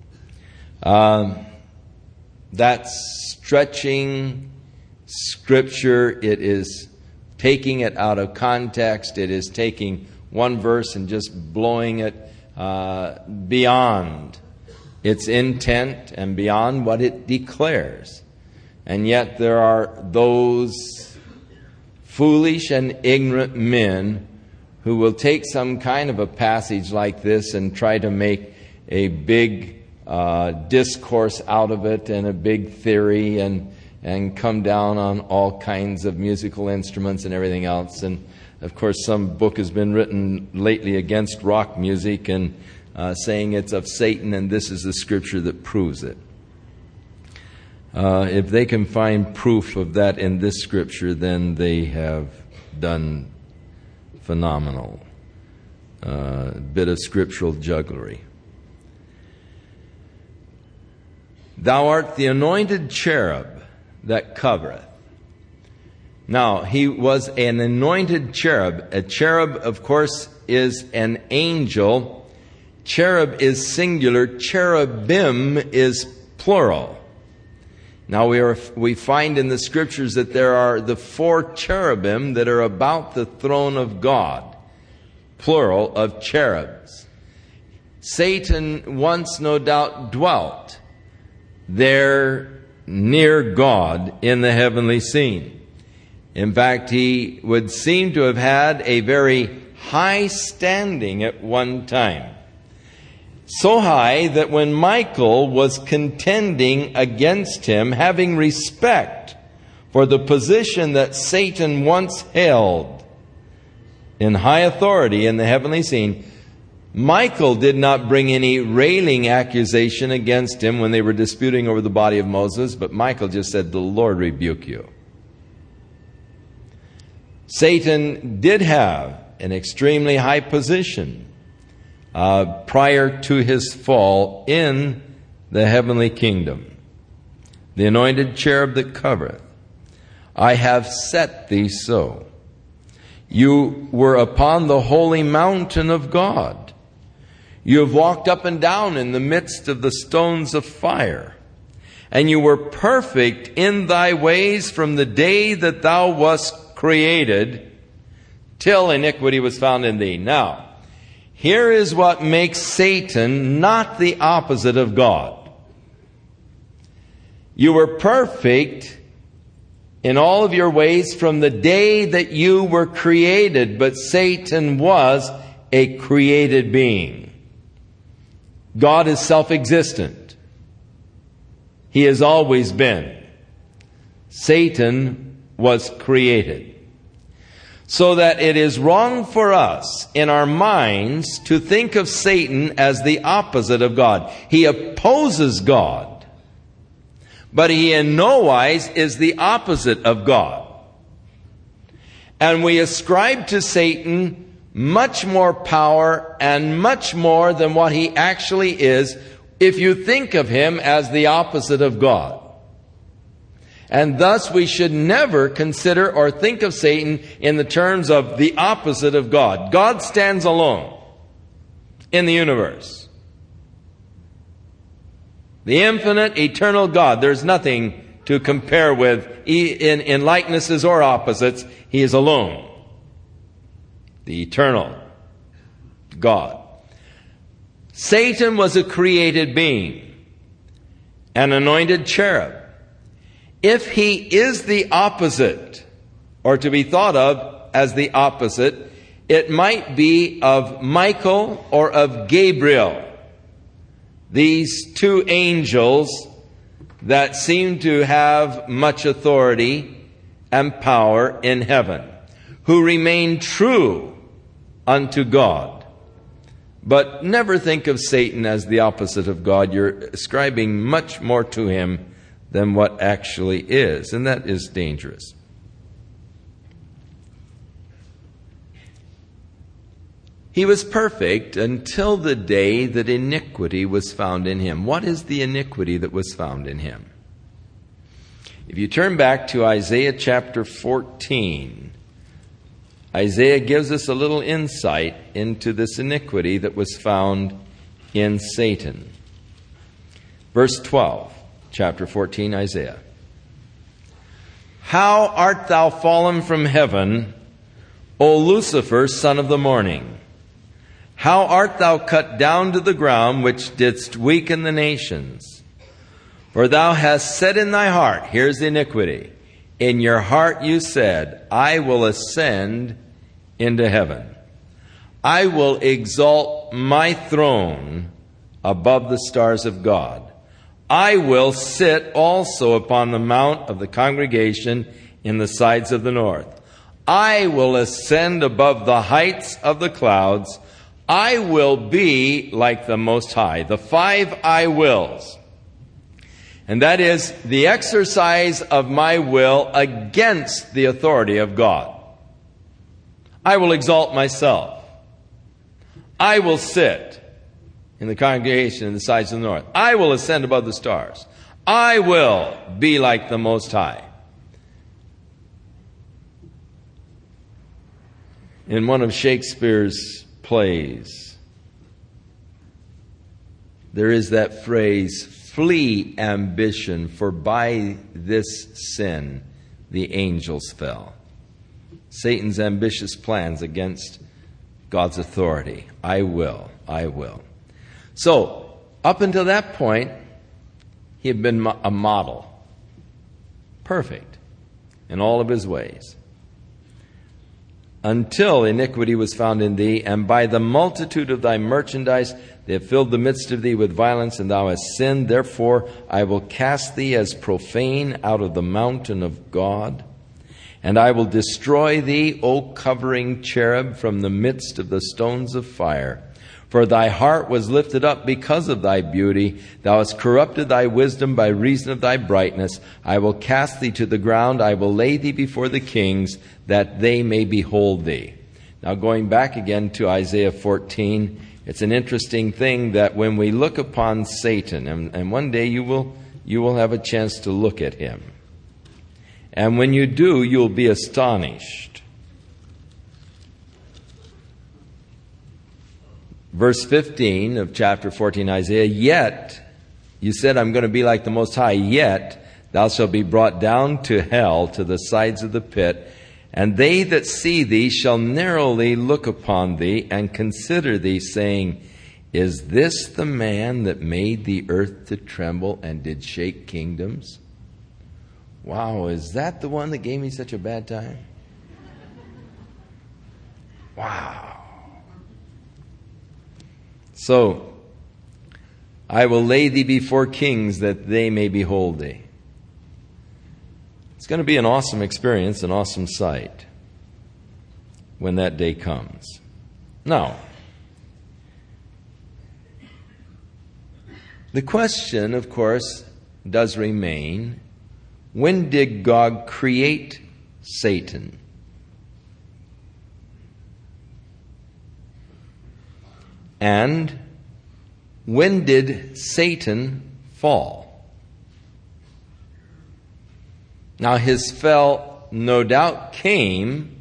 Speaker 1: That's stretching Scripture. It is taking it out of context. It is taking one verse and just blowing it beyond its intent and beyond what it declares. And yet there are those foolish and ignorant men who will take some kind of a passage like this and try to make a big discourse out of it and a big theory and come down on all kinds of musical instruments and everything else. And of course, some book has been written lately against rock music and saying it's of Satan, and this is the scripture that proves it. If they can find proof of that in this scripture, then they have done phenomenal bit of scriptural jugglery. Thou art the anointed cherub that covereth. Now, he was an anointed cherub. A cherub, of course, is an angel. Cherub is singular. Cherubim is plural. Now, we find in the scriptures that there are the 4 cherubim that are about the throne of God. Plural of cherubs. Satan once, no doubt, dwelt there near God in the heavenly scene. In fact, he would seem to have had a very high standing at one time. So high that when Michael was contending against him, having respect for the position that Satan once held in high authority in the heavenly scene, Michael did not bring any railing accusation against him when they were disputing over the body of Moses, but Michael just said, "The Lord rebuke you." Satan did have an extremely high position prior to his fall in the heavenly kingdom. The anointed cherub that covereth, I have set thee so. You were upon the holy mountain of God. You have walked up and down in the midst of the stones of fire. And you were perfect in thy ways from the day that thou wast created, till iniquity was found in thee. Now, here is what makes Satan not the opposite of God. You were perfect in all of your ways from the day that you were created, but Satan was a created being. God is self-existent. He has always been. Satan was created. So that it is wrong for us in our minds to think of Satan as the opposite of God. He opposes God, but he in no wise is the opposite of God. And we ascribe to Satan much more power and much more than what he actually is if you think of him as the opposite of God. And thus we should never consider or think of Satan in the terms of the opposite of God. God stands alone in the universe. The infinite, eternal God. There's nothing to compare with in likenesses or opposites. He is alone. The eternal God. Satan was a created being, an anointed cherub. If he is the opposite, or to be thought of as the opposite, it might be of Michael or of Gabriel. These 2 angels that seem to have much authority and power in heaven, who remain true unto God. But never think of Satan as the opposite of God. You're ascribing much more to him than what actually is, and that is dangerous. He was perfect until the day that iniquity was found in him. What is the iniquity that was found in him? If you turn back to Isaiah chapter 14, Isaiah gives us a little insight into this iniquity that was found in Satan. Verse 12, chapter 14, Isaiah. How art thou fallen from heaven, O Lucifer, son of the morning? How art thou cut down to the ground, which didst weaken the nations? For thou hast said in thy heart, here's the iniquity, in your heart you said, I will ascend into heaven. I will exalt my throne above the stars of God. I will sit also upon the mount of the congregation in the sides of the north. I will ascend above the heights of the clouds. I will be like the Most High. The 5 I wills. And that is the exercise of my will against the authority of God. I will exalt myself. I will sit in the congregation in the sides of the north. I will ascend above the stars. I will be like the Most High. In one of Shakespeare's plays, there is that phrase, "Flee ambition, for by this sin the angels fell." Satan's ambitious plans against God's authority. I will. So, up until that point, he had been a model. Perfect in all of his ways. Until iniquity was found in thee, and by the multitude of thy merchandise they have filled the midst of thee with violence, and thou hast sinned. Therefore I will cast thee as profane out of the mountain of God, and I will destroy thee, O covering cherub, from the midst of the stones of fire. For thy heart was lifted up because of thy beauty. Thou hast corrupted thy wisdom by reason of thy brightness. I will cast thee to the ground. I will lay thee before the kings, that they may behold thee. Now going back again to Isaiah 14, it's an interesting thing that when we look upon Satan, and one day you will have a chance to look at him. And when you do, you'll be astonished. Verse 15 of chapter 14, Isaiah, yet, you said, I'm going to be like the Most High, yet thou shalt be brought down to hell, to the sides of the pit, and they that see thee shall narrowly look upon thee and consider thee, saying, is this the man that made the earth to tremble and did shake kingdoms? Wow, is that the one that gave me such a bad time? Wow. So, I will lay thee before kings that they may behold thee. It's going to be an awesome experience, an awesome sight when that day comes. Now, the question, of course, does remain, when did God create Satan? And when did Satan fall? Now his fall, no doubt, came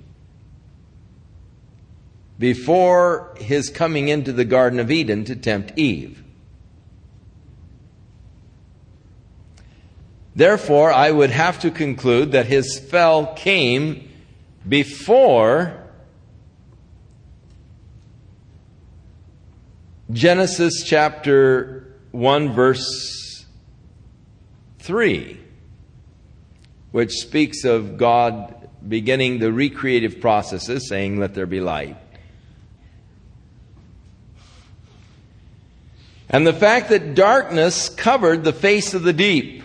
Speaker 1: before his coming into the Garden of Eden to tempt Eve. Therefore, I would have to conclude that his fall came before Genesis chapter 1 verse 3, which speaks of God beginning the recreative processes, saying, let there be light. And the fact that darkness covered the face of the deep.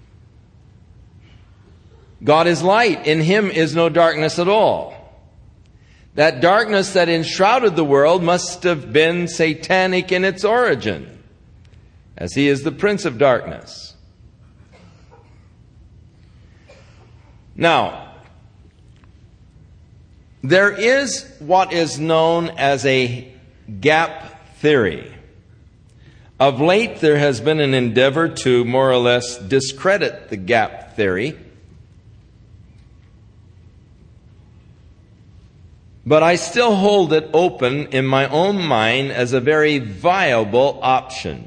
Speaker 1: God is light. In him is no darkness at all. That darkness that enshrouded the world must have been satanic in its origin, as he is the prince of darkness. Now, there is what is known as a gap theory. Of late, there has been an endeavor to more or less discredit the gap theory. But I still hold it open in my own mind as a very viable option.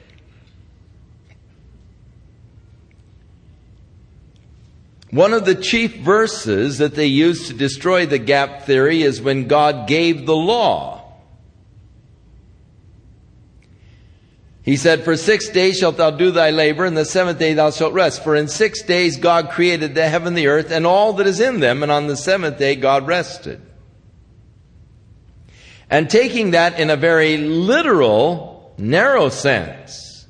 Speaker 1: One of the chief verses that they use to destroy the gap theory is when God gave the law. He said, for 6 days shalt thou do thy labor, and the seventh day thou shalt rest. For in 6 days God created the heaven, the earth, and all that is in them, and on the seventh day God rested. And taking that in a very literal, narrow sense,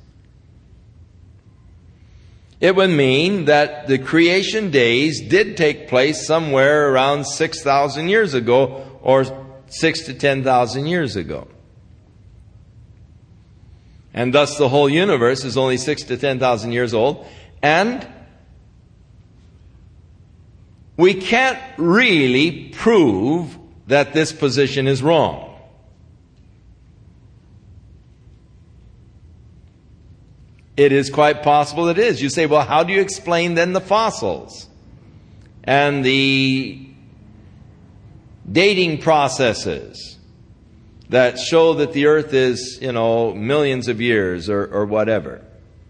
Speaker 1: it would mean that the creation days did take place somewhere around 6,000 years ago, or 6,000 to 10,000 years ago. And thus the whole universe is only 6,000 to 10,000 years old. And we can't really prove that this position is wrong. It is quite possible it is. You say, well, how do you explain then the fossils and the dating processes that show that the earth is, millions of years or whatever?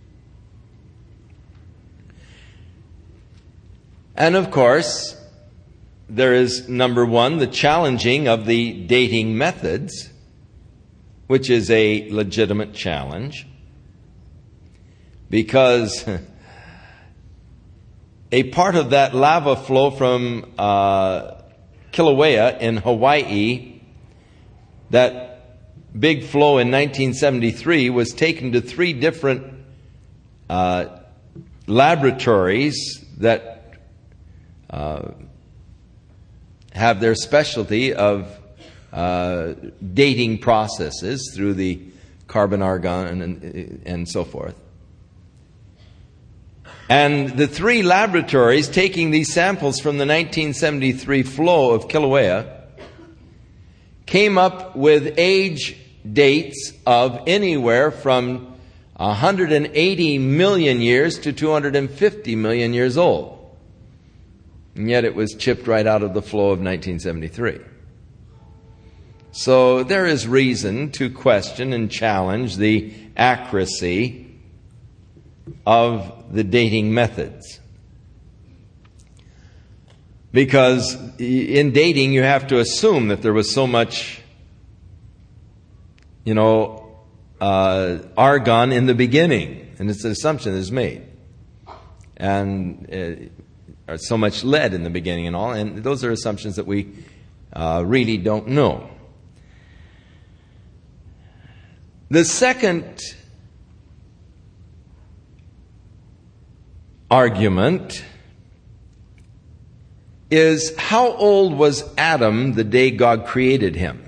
Speaker 1: And of course, there is, number one, the challenging of the dating methods, which is a legitimate challenge, because a part of that lava flow from Kilauea in Hawaii, that big flow in 1973, was taken to 3 different laboratories that have their specialty of dating processes through the carbon-argon and so forth. And the 3 laboratories taking these samples from the 1973 flow of Kilauea came up with age dates of anywhere from 180 million years to 250 million years old. And yet it was chipped right out of the flow of 1973. So there is reason to question and challenge the accuracy of the dating methods. Because in dating you have to assume that there was so much, argon in the beginning. And it's an assumption that is made. And so much lead in the beginning and all. And those are assumptions that we really don't know. The second argument is, how old was Adam the day God created him?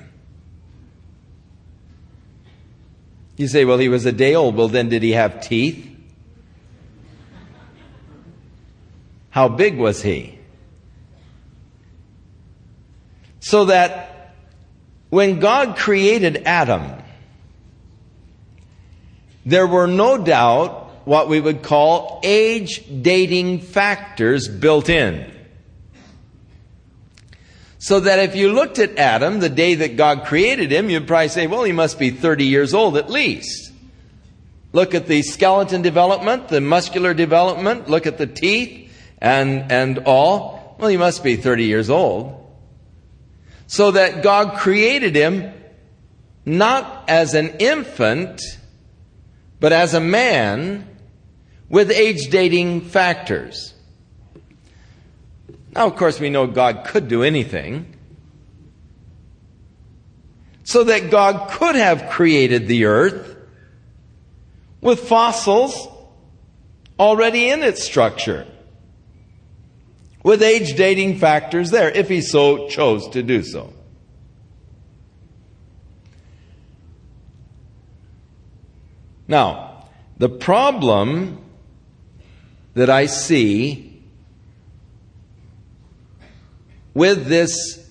Speaker 1: You say, well, he was a day old. Well, then did he have teeth? How big was he? So that when God created Adam, there were no doubt what we would call age dating factors built in. So that if you looked at Adam the day that God created him, you'd probably say, well, he must be 30 years old at least. Look at the skeleton development, the muscular development, look at the teeth and all. Well, he must be 30 years old. So that God created him not as an infant, but as a man with age dating factors. Now, of course, we know God could do anything. So that God could have created the earth with fossils already in its structure, with age dating factors there, if he so chose to do so. Now, the problem that I see with this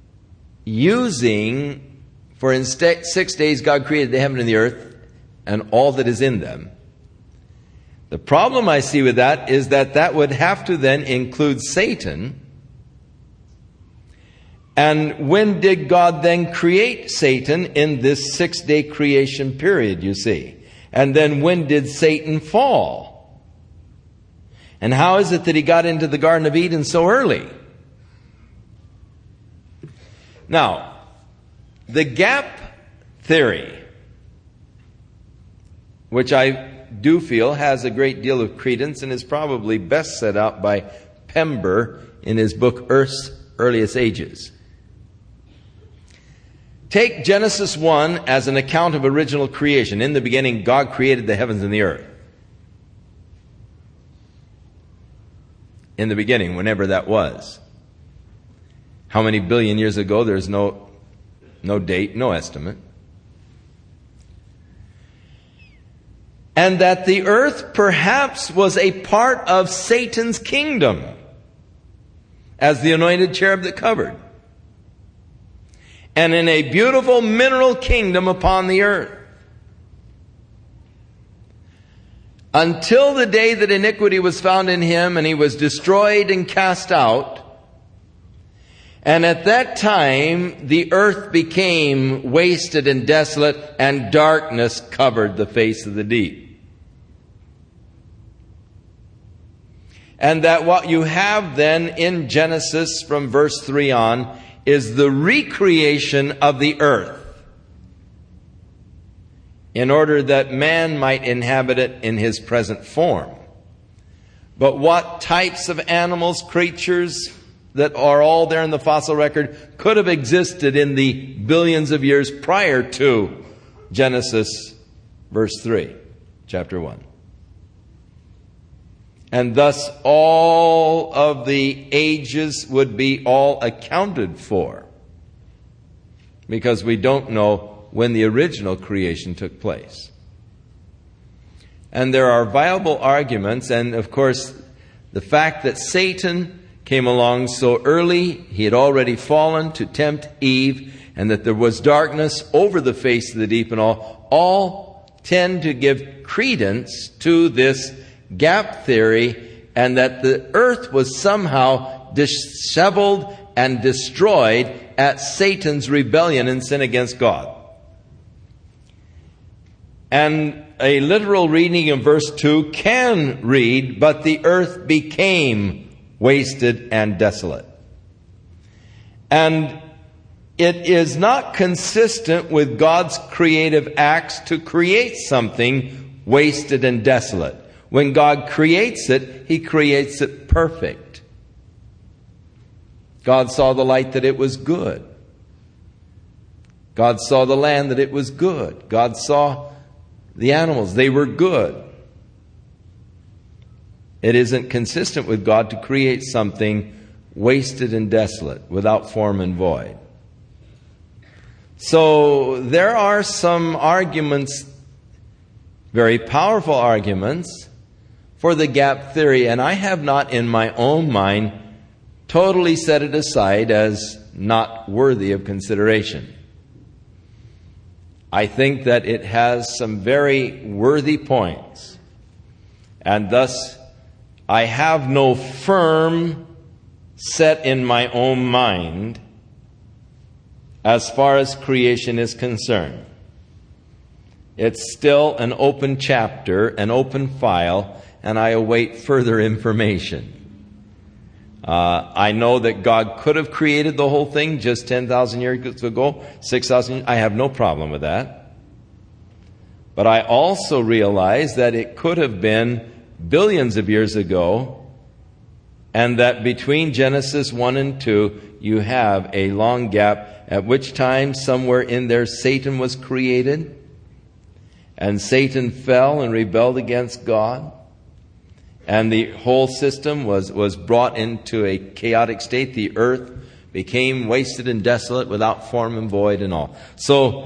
Speaker 1: using, for in 6 days God created the heaven and the earth and all that is in them. The problem I see with that is that would have to then include Satan. And when did God then create Satan? In this 6-day creation period, you see. And then when did Satan fall? And how is it that he got into the Garden of Eden so early? Now, the gap theory, which I do feel has a great deal of credence and is probably best set out by Pember in his book Earth's Earliest Ages, Take Genesis 1 as an account of original creation. In the beginning, God created the heavens and the earth. In the beginning, whenever that was. How many billion years ago? There's no date, no estimate. And that the earth perhaps was a part of Satan's kingdom as the anointed cherub that covered. And in a beautiful mineral kingdom upon the earth. Until the day that iniquity was found in him and he was destroyed and cast out. And at that time, the earth became wasted and desolate, and darkness covered the face of the deep. And that what you have then in Genesis from verse 3 on is the recreation of the earth in order that man might inhabit it in his present form. But what types of animals, creatures that are all there in the fossil record could have existed in the billions of years prior to Genesis verse 3, chapter 1. And thus all of the ages would be all accounted for, because we don't know when the original creation took place. And there are viable arguments, and of course the fact that Satan came along so early, he had already fallen to tempt Eve, and that there was darkness over the face of the deep and all tend to give credence to this gap theory, and that the earth was somehow disheveled and destroyed at Satan's rebellion and sin against God. And a literal reading of verse 2 can read, "But the earth became wasted and desolate." And it is not consistent with God's creative acts to create something wasted and desolate. When God creates it, He creates it perfect. God saw the light that it was good. God saw the land that it was good. God saw the animals, they were good. It isn't consistent with God to create something wasted and desolate, without form and void. So there are some arguments, very powerful arguments, for the gap theory, and I have not in my own mind totally set it aside as not worthy of consideration. I think that it has some very worthy points, and thus I have no firm set in my own mind as far as creation is concerned. It's still an open chapter, an open file, and I await further information. I know that God could have created the whole thing just 10,000 years ago, 6,000. I have no problem with that. But I also realize that it could have been billions of years ago, and that between Genesis 1 and 2, you have a long gap, at which time somewhere in there Satan was created, and Satan fell and rebelled against God. And the whole system was brought into a chaotic state. The earth became wasted and desolate, without form and void and all. So,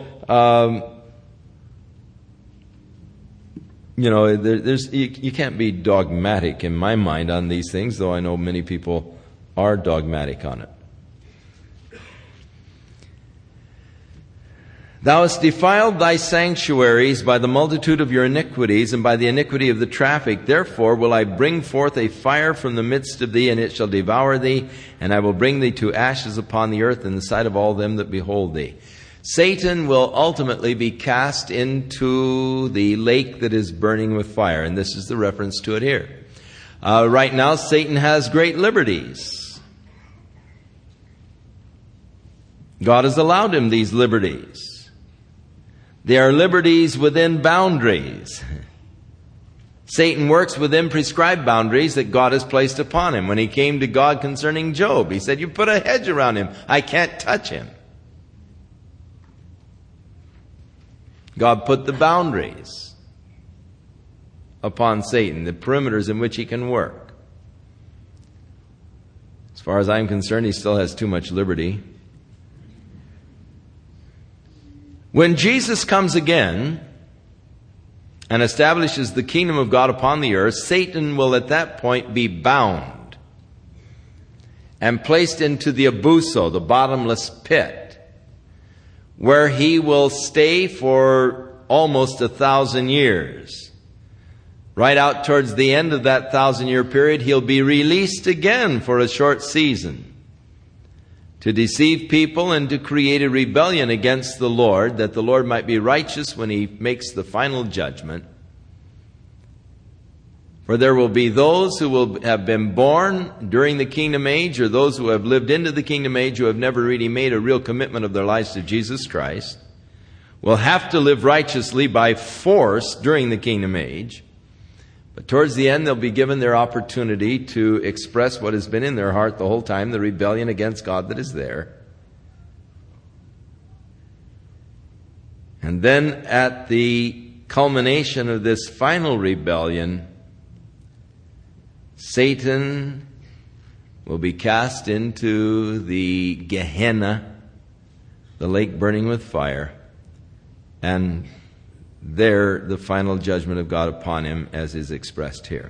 Speaker 1: you can't be dogmatic in my mind on these things, though I know many people are dogmatic on it. Thou hast defiled thy sanctuaries by the multitude of your iniquities, and by the iniquity of the traffic. Therefore will I bring forth a fire from the midst of thee, and it shall devour thee, and I will bring thee to ashes upon the earth in the sight of all them that behold thee. Satan will ultimately be cast into the lake that is burning with fire, and this is the reference to it here. Right now, Satan has great liberties. God has allowed him these liberties. They are liberties within boundaries. Satan works within prescribed boundaries that God has placed upon him. When he came to God concerning Job, he said, "You put a hedge around him. I can't touch him." God put the boundaries upon Satan, the perimeters in which he can work. As far as I'm concerned, he still has too much liberty. When Jesus comes again and establishes the kingdom of God upon the earth, Satan will at that point be bound and placed into the abuso, the bottomless pit, where he will stay for almost 1,000 years. Right out towards the end of that 1,000-year period, he'll be released again for a short season to deceive people and to create a rebellion against the Lord, that the Lord might be righteous when he makes the final judgment. For there will be those who will have been born during the kingdom age, or those who have lived into the kingdom age who have never really made a real commitment of their lives to Jesus Christ, will have to live righteously by force during the kingdom age. But towards the end, they'll be given their opportunity to express what has been in their heart the whole time, the rebellion against God that is there. And then at the culmination of this final rebellion, Satan will be cast into the Gehenna, the lake burning with fire, and there the final judgment of God upon him, as is expressed here.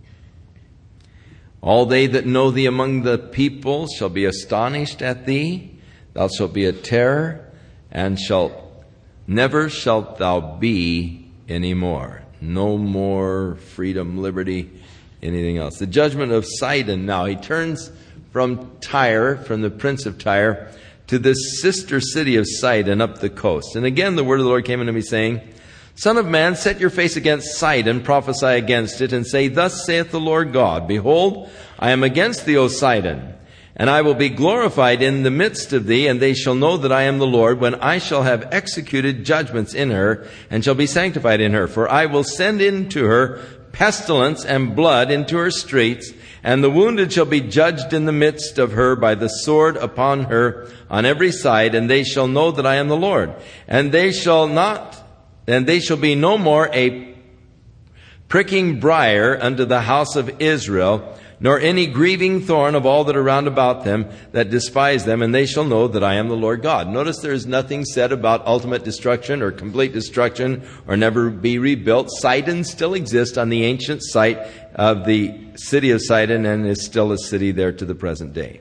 Speaker 1: All they that know thee among the people shall be astonished at thee. Thou shalt be a terror, and never shalt thou be any more. No more freedom, liberty, anything else. The judgment of Sidon now. He turns from Tyre, from the prince of Tyre, to this sister city of Sidon up the coast. And again the word of the Lord came unto me, saying, Son of man, set your face against Sidon, prophesy against it, and say, Thus saith the Lord God, Behold, I am against thee, O Sidon, and I will be glorified in the midst of thee, and they shall know that I am the Lord, when I shall have executed judgments in her, and shall be sanctified in her. For I will send into her pestilence and blood into her streets, and the wounded shall be judged in the midst of her by the sword upon her on every side, and they shall know that I am the Lord. And they shall be no more a pricking briar unto the house of Israel, nor any grieving thorn of all that are round about them that despise them, and they shall know that I am the Lord God. Notice there is nothing said about ultimate destruction or complete destruction or never be rebuilt. Sidon still exists on the ancient site of the city of Sidon, and is still a city there to the present day.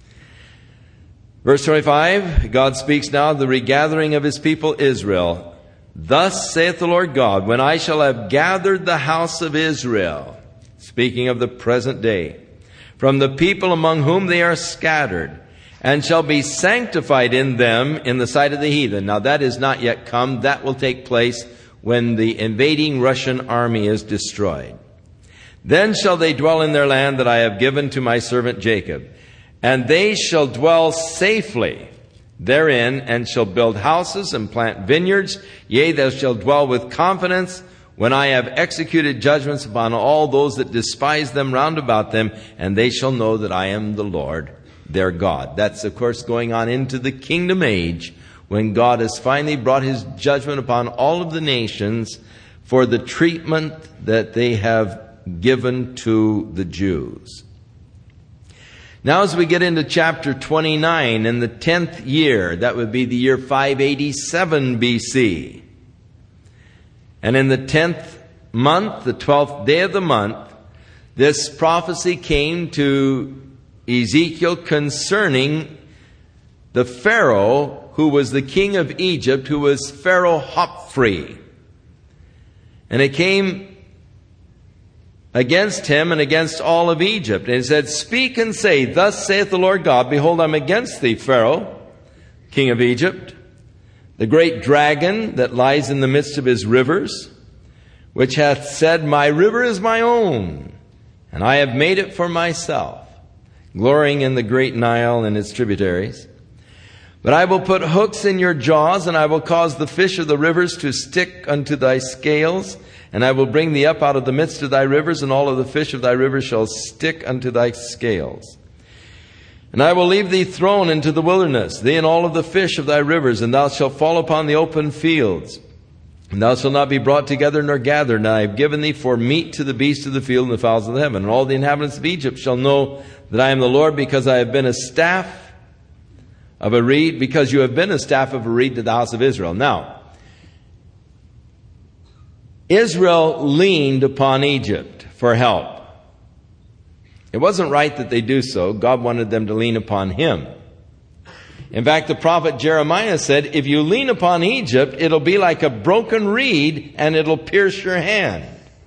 Speaker 1: Verse 25, God speaks now of the regathering of his people Israel. Thus saith the Lord God, When I shall have gathered the house of Israel, speaking of the present day, from the people among whom they are scattered, and shall be sanctified in them in the sight of the heathen. Now that is not yet come. That will take place when the invading Russian army is destroyed. Then shall they dwell in their land that I have given to my servant Jacob, and they shall dwell safely therein, and shall build houses and plant vineyards. Yea, they shall dwell with confidence when I have executed judgments upon all those that despise them round about them, and they shall know that I am the Lord their God. That's, of course, going on into the kingdom age, when God has finally brought his judgment upon all of the nations for the treatment that they have given to the Jews. Now as we get into chapter 29, in the 10th year, that would be the year 587 BC. And in the 10th month, the 12th day of the month, this prophecy came to Ezekiel concerning the Pharaoh who was the king of Egypt, who was Pharaoh Hopfri. And it came against him and against all of Egypt. And it said, Speak and say, Thus saith the Lord God, Behold, I am against thee, Pharaoh, king of Egypt, the great dragon that lies in the midst of his rivers, which hath said, My river is my own, and I have made it for myself, glorying in the great Nile and its tributaries. But I will put hooks in your jaws, and I will cause the fish of the rivers to stick unto thy scales, and I will bring thee up out of the midst of thy rivers, and all of the fish of thy rivers shall stick unto thy scales. And I will leave thee thrown into the wilderness, thee and all of the fish of thy rivers, and thou shalt fall upon the open fields. And thou shalt not be brought together nor gathered, and I have given thee for meat to the beasts of the field and the fowls of the heaven. And all the inhabitants of Egypt shall know that I am the Lord, because I have been a staff of a reed, because you have been a staff of a reed to the house of Israel. Now, Israel leaned upon Egypt for help. It wasn't right that they do so. God wanted them to lean upon Him. In fact, the prophet Jeremiah said, if you lean upon Egypt, it'll be like a broken reed and it'll pierce your hand.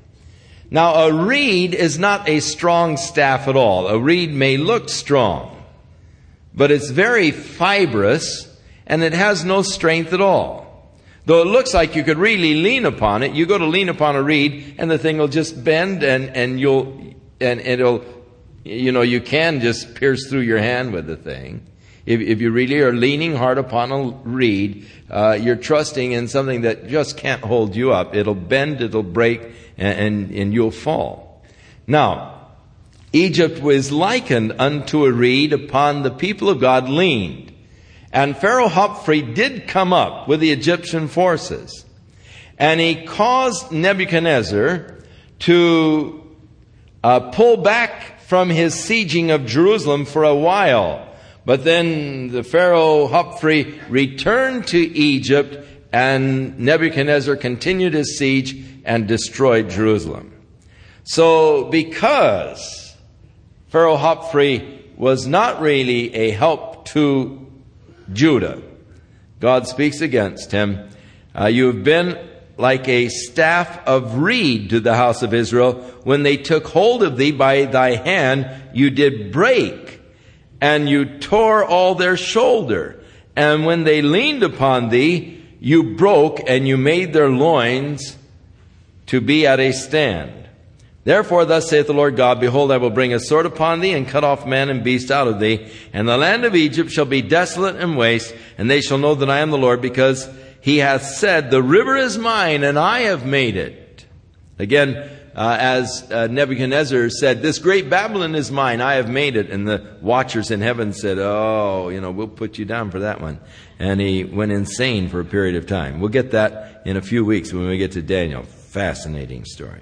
Speaker 1: Now, a reed is not a strong staff at all. A reed may look strong, but it's very fibrous and it has no strength at all. Though it looks like you could really lean upon it, you go to lean upon a reed and the thing will just bend and it'll, you can just pierce through your hand with the thing. If you really are leaning hard upon a reed, you're trusting in something that just can't hold you up. It'll bend, it'll break, and you'll fall. Now, Egypt was likened unto a reed upon the people of God leaned. And Pharaoh Humphrey did come up with the Egyptian forces. And he caused Nebuchadnezzar to pull back from his sieging of Jerusalem for a while. But then the Pharaoh Humphrey returned to Egypt, and Nebuchadnezzar continued his siege and destroyed Jerusalem. So because Pharaoh Humphrey was not really a help to Judah, God speaks against him. You have been like a staff of reed to the house of Israel. When they took hold of thee by thy hand, you did break, and you tore all their shoulder. And when they leaned upon thee, you broke, and you made their loins to be at a stand. Therefore, thus saith the Lord God, behold, I will bring a sword upon thee, and cut off man and beast out of thee. And the land of Egypt shall be desolate and waste, and they shall know that I am the Lord, because he hath said, the river is mine, and I have made it. Again, as Nebuchadnezzar said, this great Babylon is mine, I have made it. And the watchers in heaven said, we'll put you down for that one. And he went insane for a period of time. We'll get that in a few weeks when we get to Daniel. Fascinating story.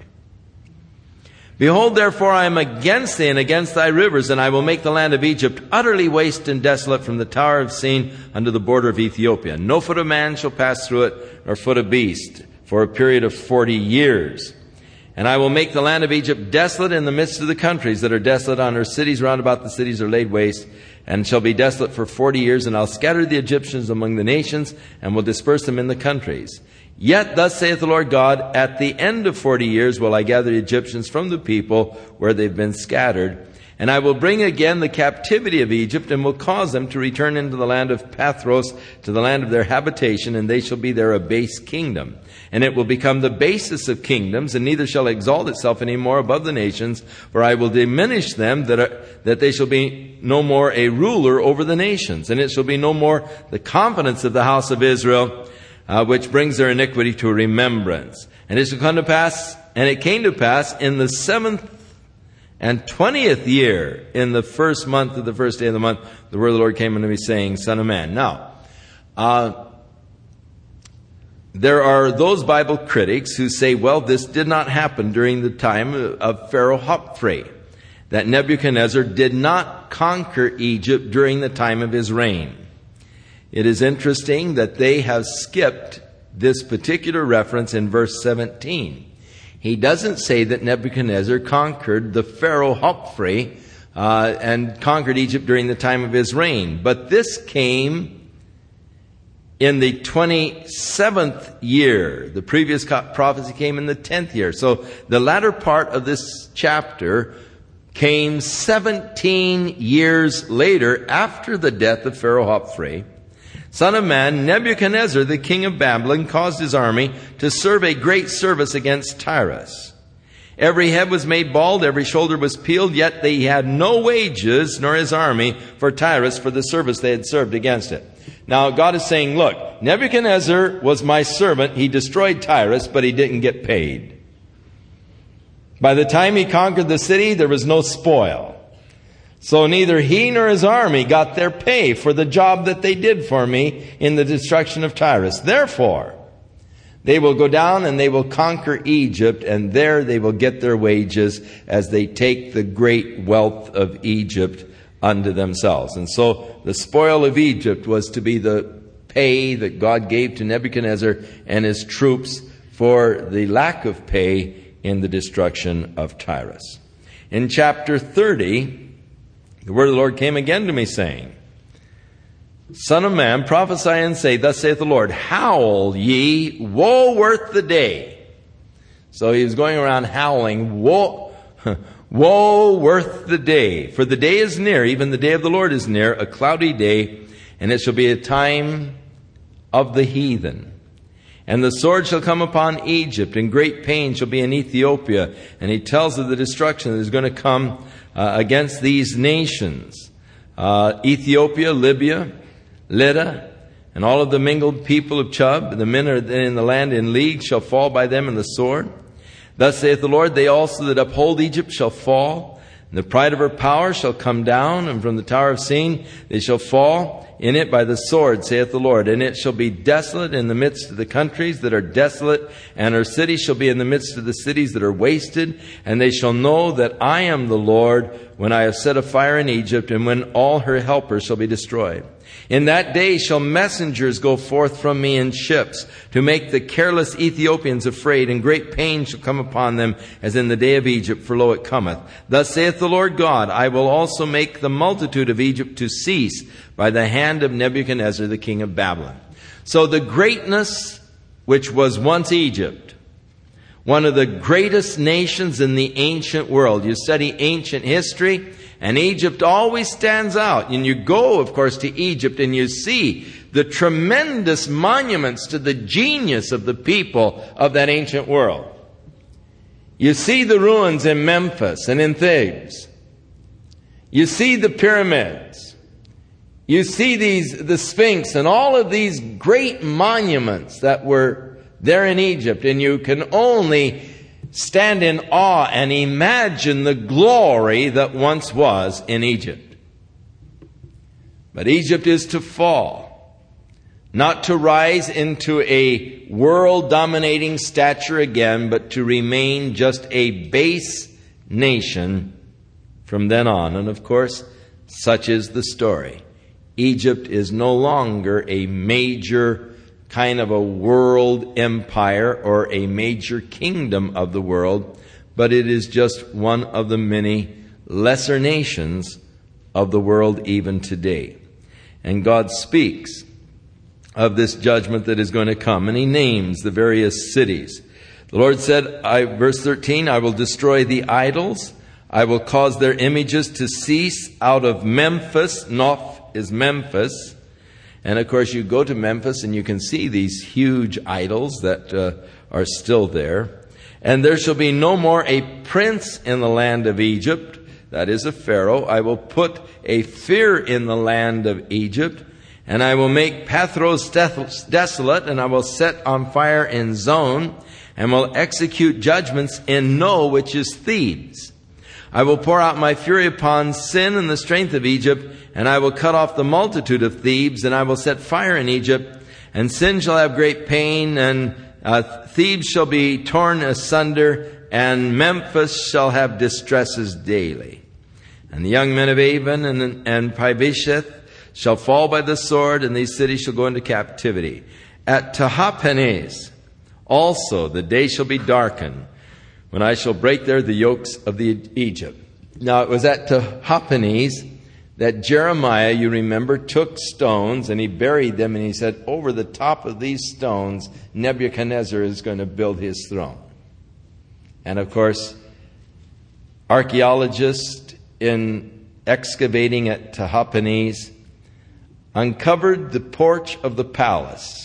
Speaker 1: Behold, therefore, I am against thee and against thy rivers, and I will make the land of Egypt utterly waste and desolate from the tower of Sin unto the border of Ethiopia. No foot of man shall pass through it, nor foot of beast, for a period of 40 years. And I will make the land of Egypt desolate in the midst of the countries that are desolate on her cities round about the cities are laid waste, and shall be desolate for 40 years. And I'll scatter the Egyptians among the nations, and will disperse them in the countries. Yet thus saith the Lord God, at the end of 40 years will I gather the Egyptians from the people where they've been scattered. And I will bring again the captivity of Egypt, and will cause them to return into the land of Pathros, to the land of their habitation, and they shall be there a base kingdom. And it will become the basis of kingdoms, and neither shall exalt itself any more above the nations, for I will diminish them, that they shall be no more a ruler over the nations. And it shall be no more the confidence of the house of Israel, which brings their iniquity to remembrance. And it shall come to pass, and it came to pass in the 7th and 20th year, in the first month of the first day of the month, the word of the Lord came unto me, saying, Son of man. Now, there are those Bible critics who say, well, this did not happen during the time of Pharaoh Humphrey, that Nebuchadnezzar did not conquer Egypt during the time of his reign. It is interesting that they have skipped this particular reference in verse 17. He doesn't say that Nebuchadnezzar conquered the Pharaoh Humphrey and conquered Egypt during the time of his reign. But this came in the 27th year. The previous prophecy came in the 10th year. So the latter part of this chapter came 17 years later, after the death of Pharaoh Humphrey. Son of man, Nebuchadnezzar, the king of Babylon, caused his army to serve a great service against Tyrus. Every head was made bald, every shoulder was peeled, yet they had no wages, nor his army, for Tyrus, for the service they had served against it. Now, God is saying, look, Nebuchadnezzar was my servant. He destroyed Tyrus, but he didn't get paid. By the time he conquered the city, there was no spoil. So neither he nor his army got their pay for the job that they did for me in the destruction of Tyrus. Therefore, They will go down and they will conquer Egypt, and there they will get their wages as they take the great wealth of Egypt unto themselves. And so the spoil of Egypt was to be the pay that God gave to Nebuchadnezzar and his troops for the lack of pay in the destruction of Tyrus. In chapter 30, the word of the Lord came again to me, saying, Son of man, prophesy and say, Thus saith the Lord, Howl ye, woe worth the day. So he was going around howling, woe, woe worth the day. For the day is near, even the day of the Lord is near, a cloudy day, and it shall be a time of the heathen. And the sword shall come upon Egypt, and great pain shall be in Ethiopia. And he tells of the destruction that is going to come against these nations. Ethiopia, Libya, Lydda, and all of the mingled people of Chub, the men are in the land in league, shall fall by them in the sword. Thus saith the Lord, they also that uphold Egypt shall fall, and the pride of her power shall come down, and from the tower of Sin they shall fall in it by the sword, saith the Lord. And it shall be desolate in the midst of the countries that are desolate, and her cities shall be in the midst of the cities that are wasted. And they shall know that I am the Lord, when I have set a fire in Egypt, and when all her helpers shall be destroyed. In that day shall messengers go forth from me in ships, to make the careless Ethiopians afraid, and great pain shall come upon them, as in the day of Egypt, for lo, it cometh. Thus saith the Lord God, I will also make the multitude of Egypt to cease by the hand of Nebuchadnezzar, the king of Babylon. So the greatness which was once Egypt, one of the greatest nations in the ancient world. You study ancient history, and Egypt always stands out. And you go, of course, to Egypt, and you see the tremendous monuments to the genius of the people of that ancient world. You see the ruins in Memphis and in Thebes. You see the pyramids. You see the Sphinx and all of these great monuments that were there in Egypt. And you can only stand in awe and imagine the glory that once was in Egypt. But Egypt is to fall, not to rise into a world-dominating stature again, but to remain just a base nation from then on. And of course, such is the story. Egypt is no longer a major kind of a world empire or a major kingdom of the world, but it is just one of the many lesser nations of the world even today. And God speaks of this judgment that is going to come, and He names the various cities. The Lord said, verse 13, I will destroy the idols. I will cause their images to cease out of Memphis. Noph is Memphis. And of course, you go to Memphis and you can see these huge idols that are still there. And there shall be no more a prince in the land of Egypt, that is a Pharaoh. I will put a fear in the land of Egypt, and I will make Pathros desolate, and I will set on fire in Zon, and will execute judgments in No, which is Thebes. I will pour out my fury upon Sin and the strength of Egypt, and I will cut off the multitude of Thebes, and I will set fire in Egypt, and Sin shall have great pain, and Thebes shall be torn asunder, and Memphis shall have distresses daily. And the young men of Avon and Pibesheth shall fall by the sword, and these cities shall go into captivity. At Tahpanhes also the day shall be darkened, when I shall break there the yokes of the Egypt. Now it was at Tahpanhes that Jeremiah, you remember, took stones and he buried them, and he said, over the top of these stones, Nebuchadnezzar is going to build his throne. And of course, archaeologists in excavating at Tahpanhes uncovered the porch of the palace,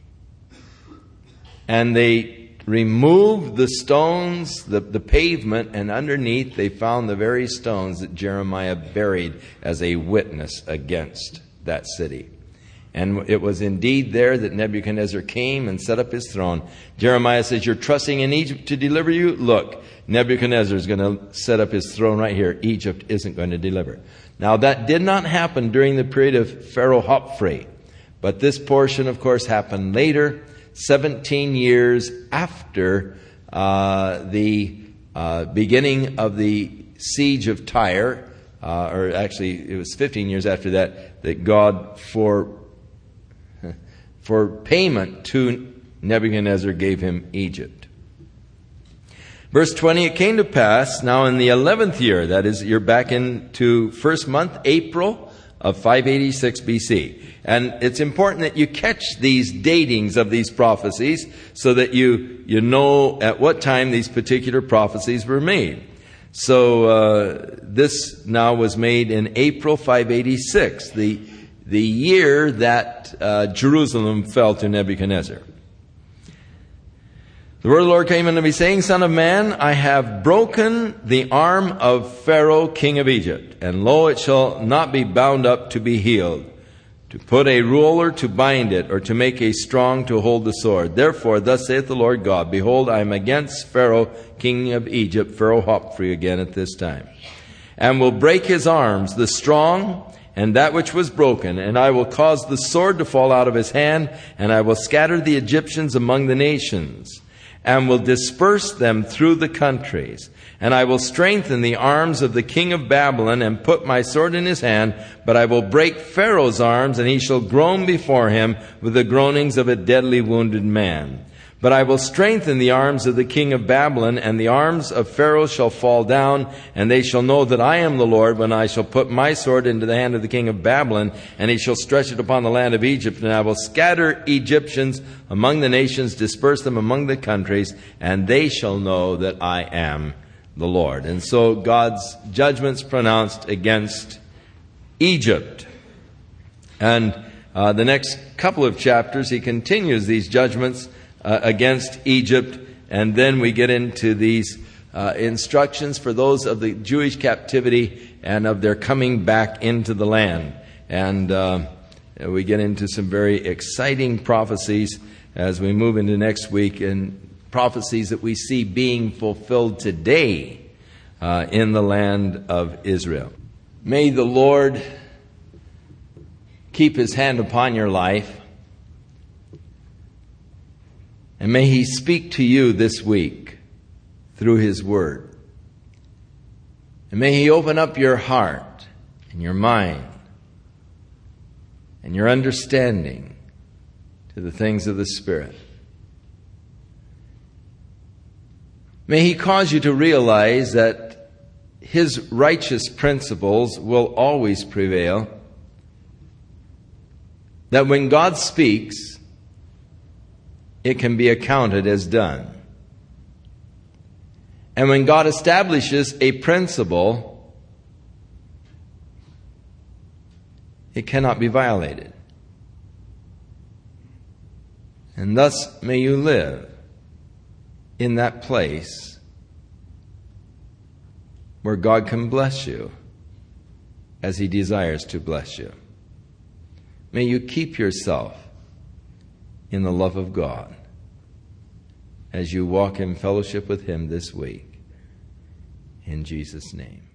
Speaker 1: and they removed the stones, the pavement, and underneath they found the very stones that Jeremiah buried as a witness against that city. And it was indeed there that Nebuchadnezzar came and set up his throne. Jeremiah says, you're trusting in Egypt to deliver you? Look, Nebuchadnezzar is going to set up his throne right here. Egypt isn't going to deliver. Now that did not happen during the period of Pharaoh Hopfrey, but this portion, of course, happened later. 17 years after the beginning of the siege of Tyre, or actually it was 15 years after that God, for payment to Nebuchadnezzar, gave him Egypt. Verse 20, it came to pass, now in the 11th year, that is, you're back into first month, April of 586 BC. And it's important that you catch these datings of these prophecies so that you know at what time these particular prophecies were made. So this now was made in April 586, the year that Jerusalem fell to Nebuchadnezzar. The word of the Lord came unto me, saying, Son of man, I have broken the arm of Pharaoh, king of Egypt, and lo, it shall not be bound up to be healed, to put a ruler to bind it, or to make a strong to hold the sword. Therefore, thus saith the Lord God, Behold, I am against Pharaoh, king of Egypt, Pharaoh Hopfrey again at this time, and will break his arms, the strong, and that which was broken, and I will cause the sword to fall out of his hand, and I will scatter the Egyptians among the nations, and will disperse them through the countries. And I will strengthen the arms of the king of Babylon, and put my sword in his hand, but I will break Pharaoh's arms, and he shall groan before him with the groanings of a deadly wounded man. But I will strengthen the arms of the king of Babylon, and the arms of Pharaoh shall fall down, and they shall know that I am the Lord, when I shall put my sword into the hand of the king of Babylon, and he shall stretch it upon the land of Egypt, and I will scatter Egyptians among the nations, disperse them among the countries, and they shall know that I am the Lord. And so God's judgments pronounced against Egypt. And the next couple of chapters, he continues these judgments against Egypt, and then we get into these instructions for those of the Jewish captivity and of their coming back into the land. And we get into some very exciting prophecies as we move into next week, and prophecies that we see being fulfilled today in the land of Israel. May the Lord keep his hand upon your life. And may he speak to you this week through his word. And may he open up your heart and your mind and your understanding to the things of the Spirit. May he cause you to realize that his righteous principles will always prevail. That when God speaks, it can be accounted as done. And when God establishes a principle, it cannot be violated. And thus may you live in that place where God can bless you as he desires to bless you. May you keep yourself in the love of God as you walk in fellowship with him this week. In Jesus' name.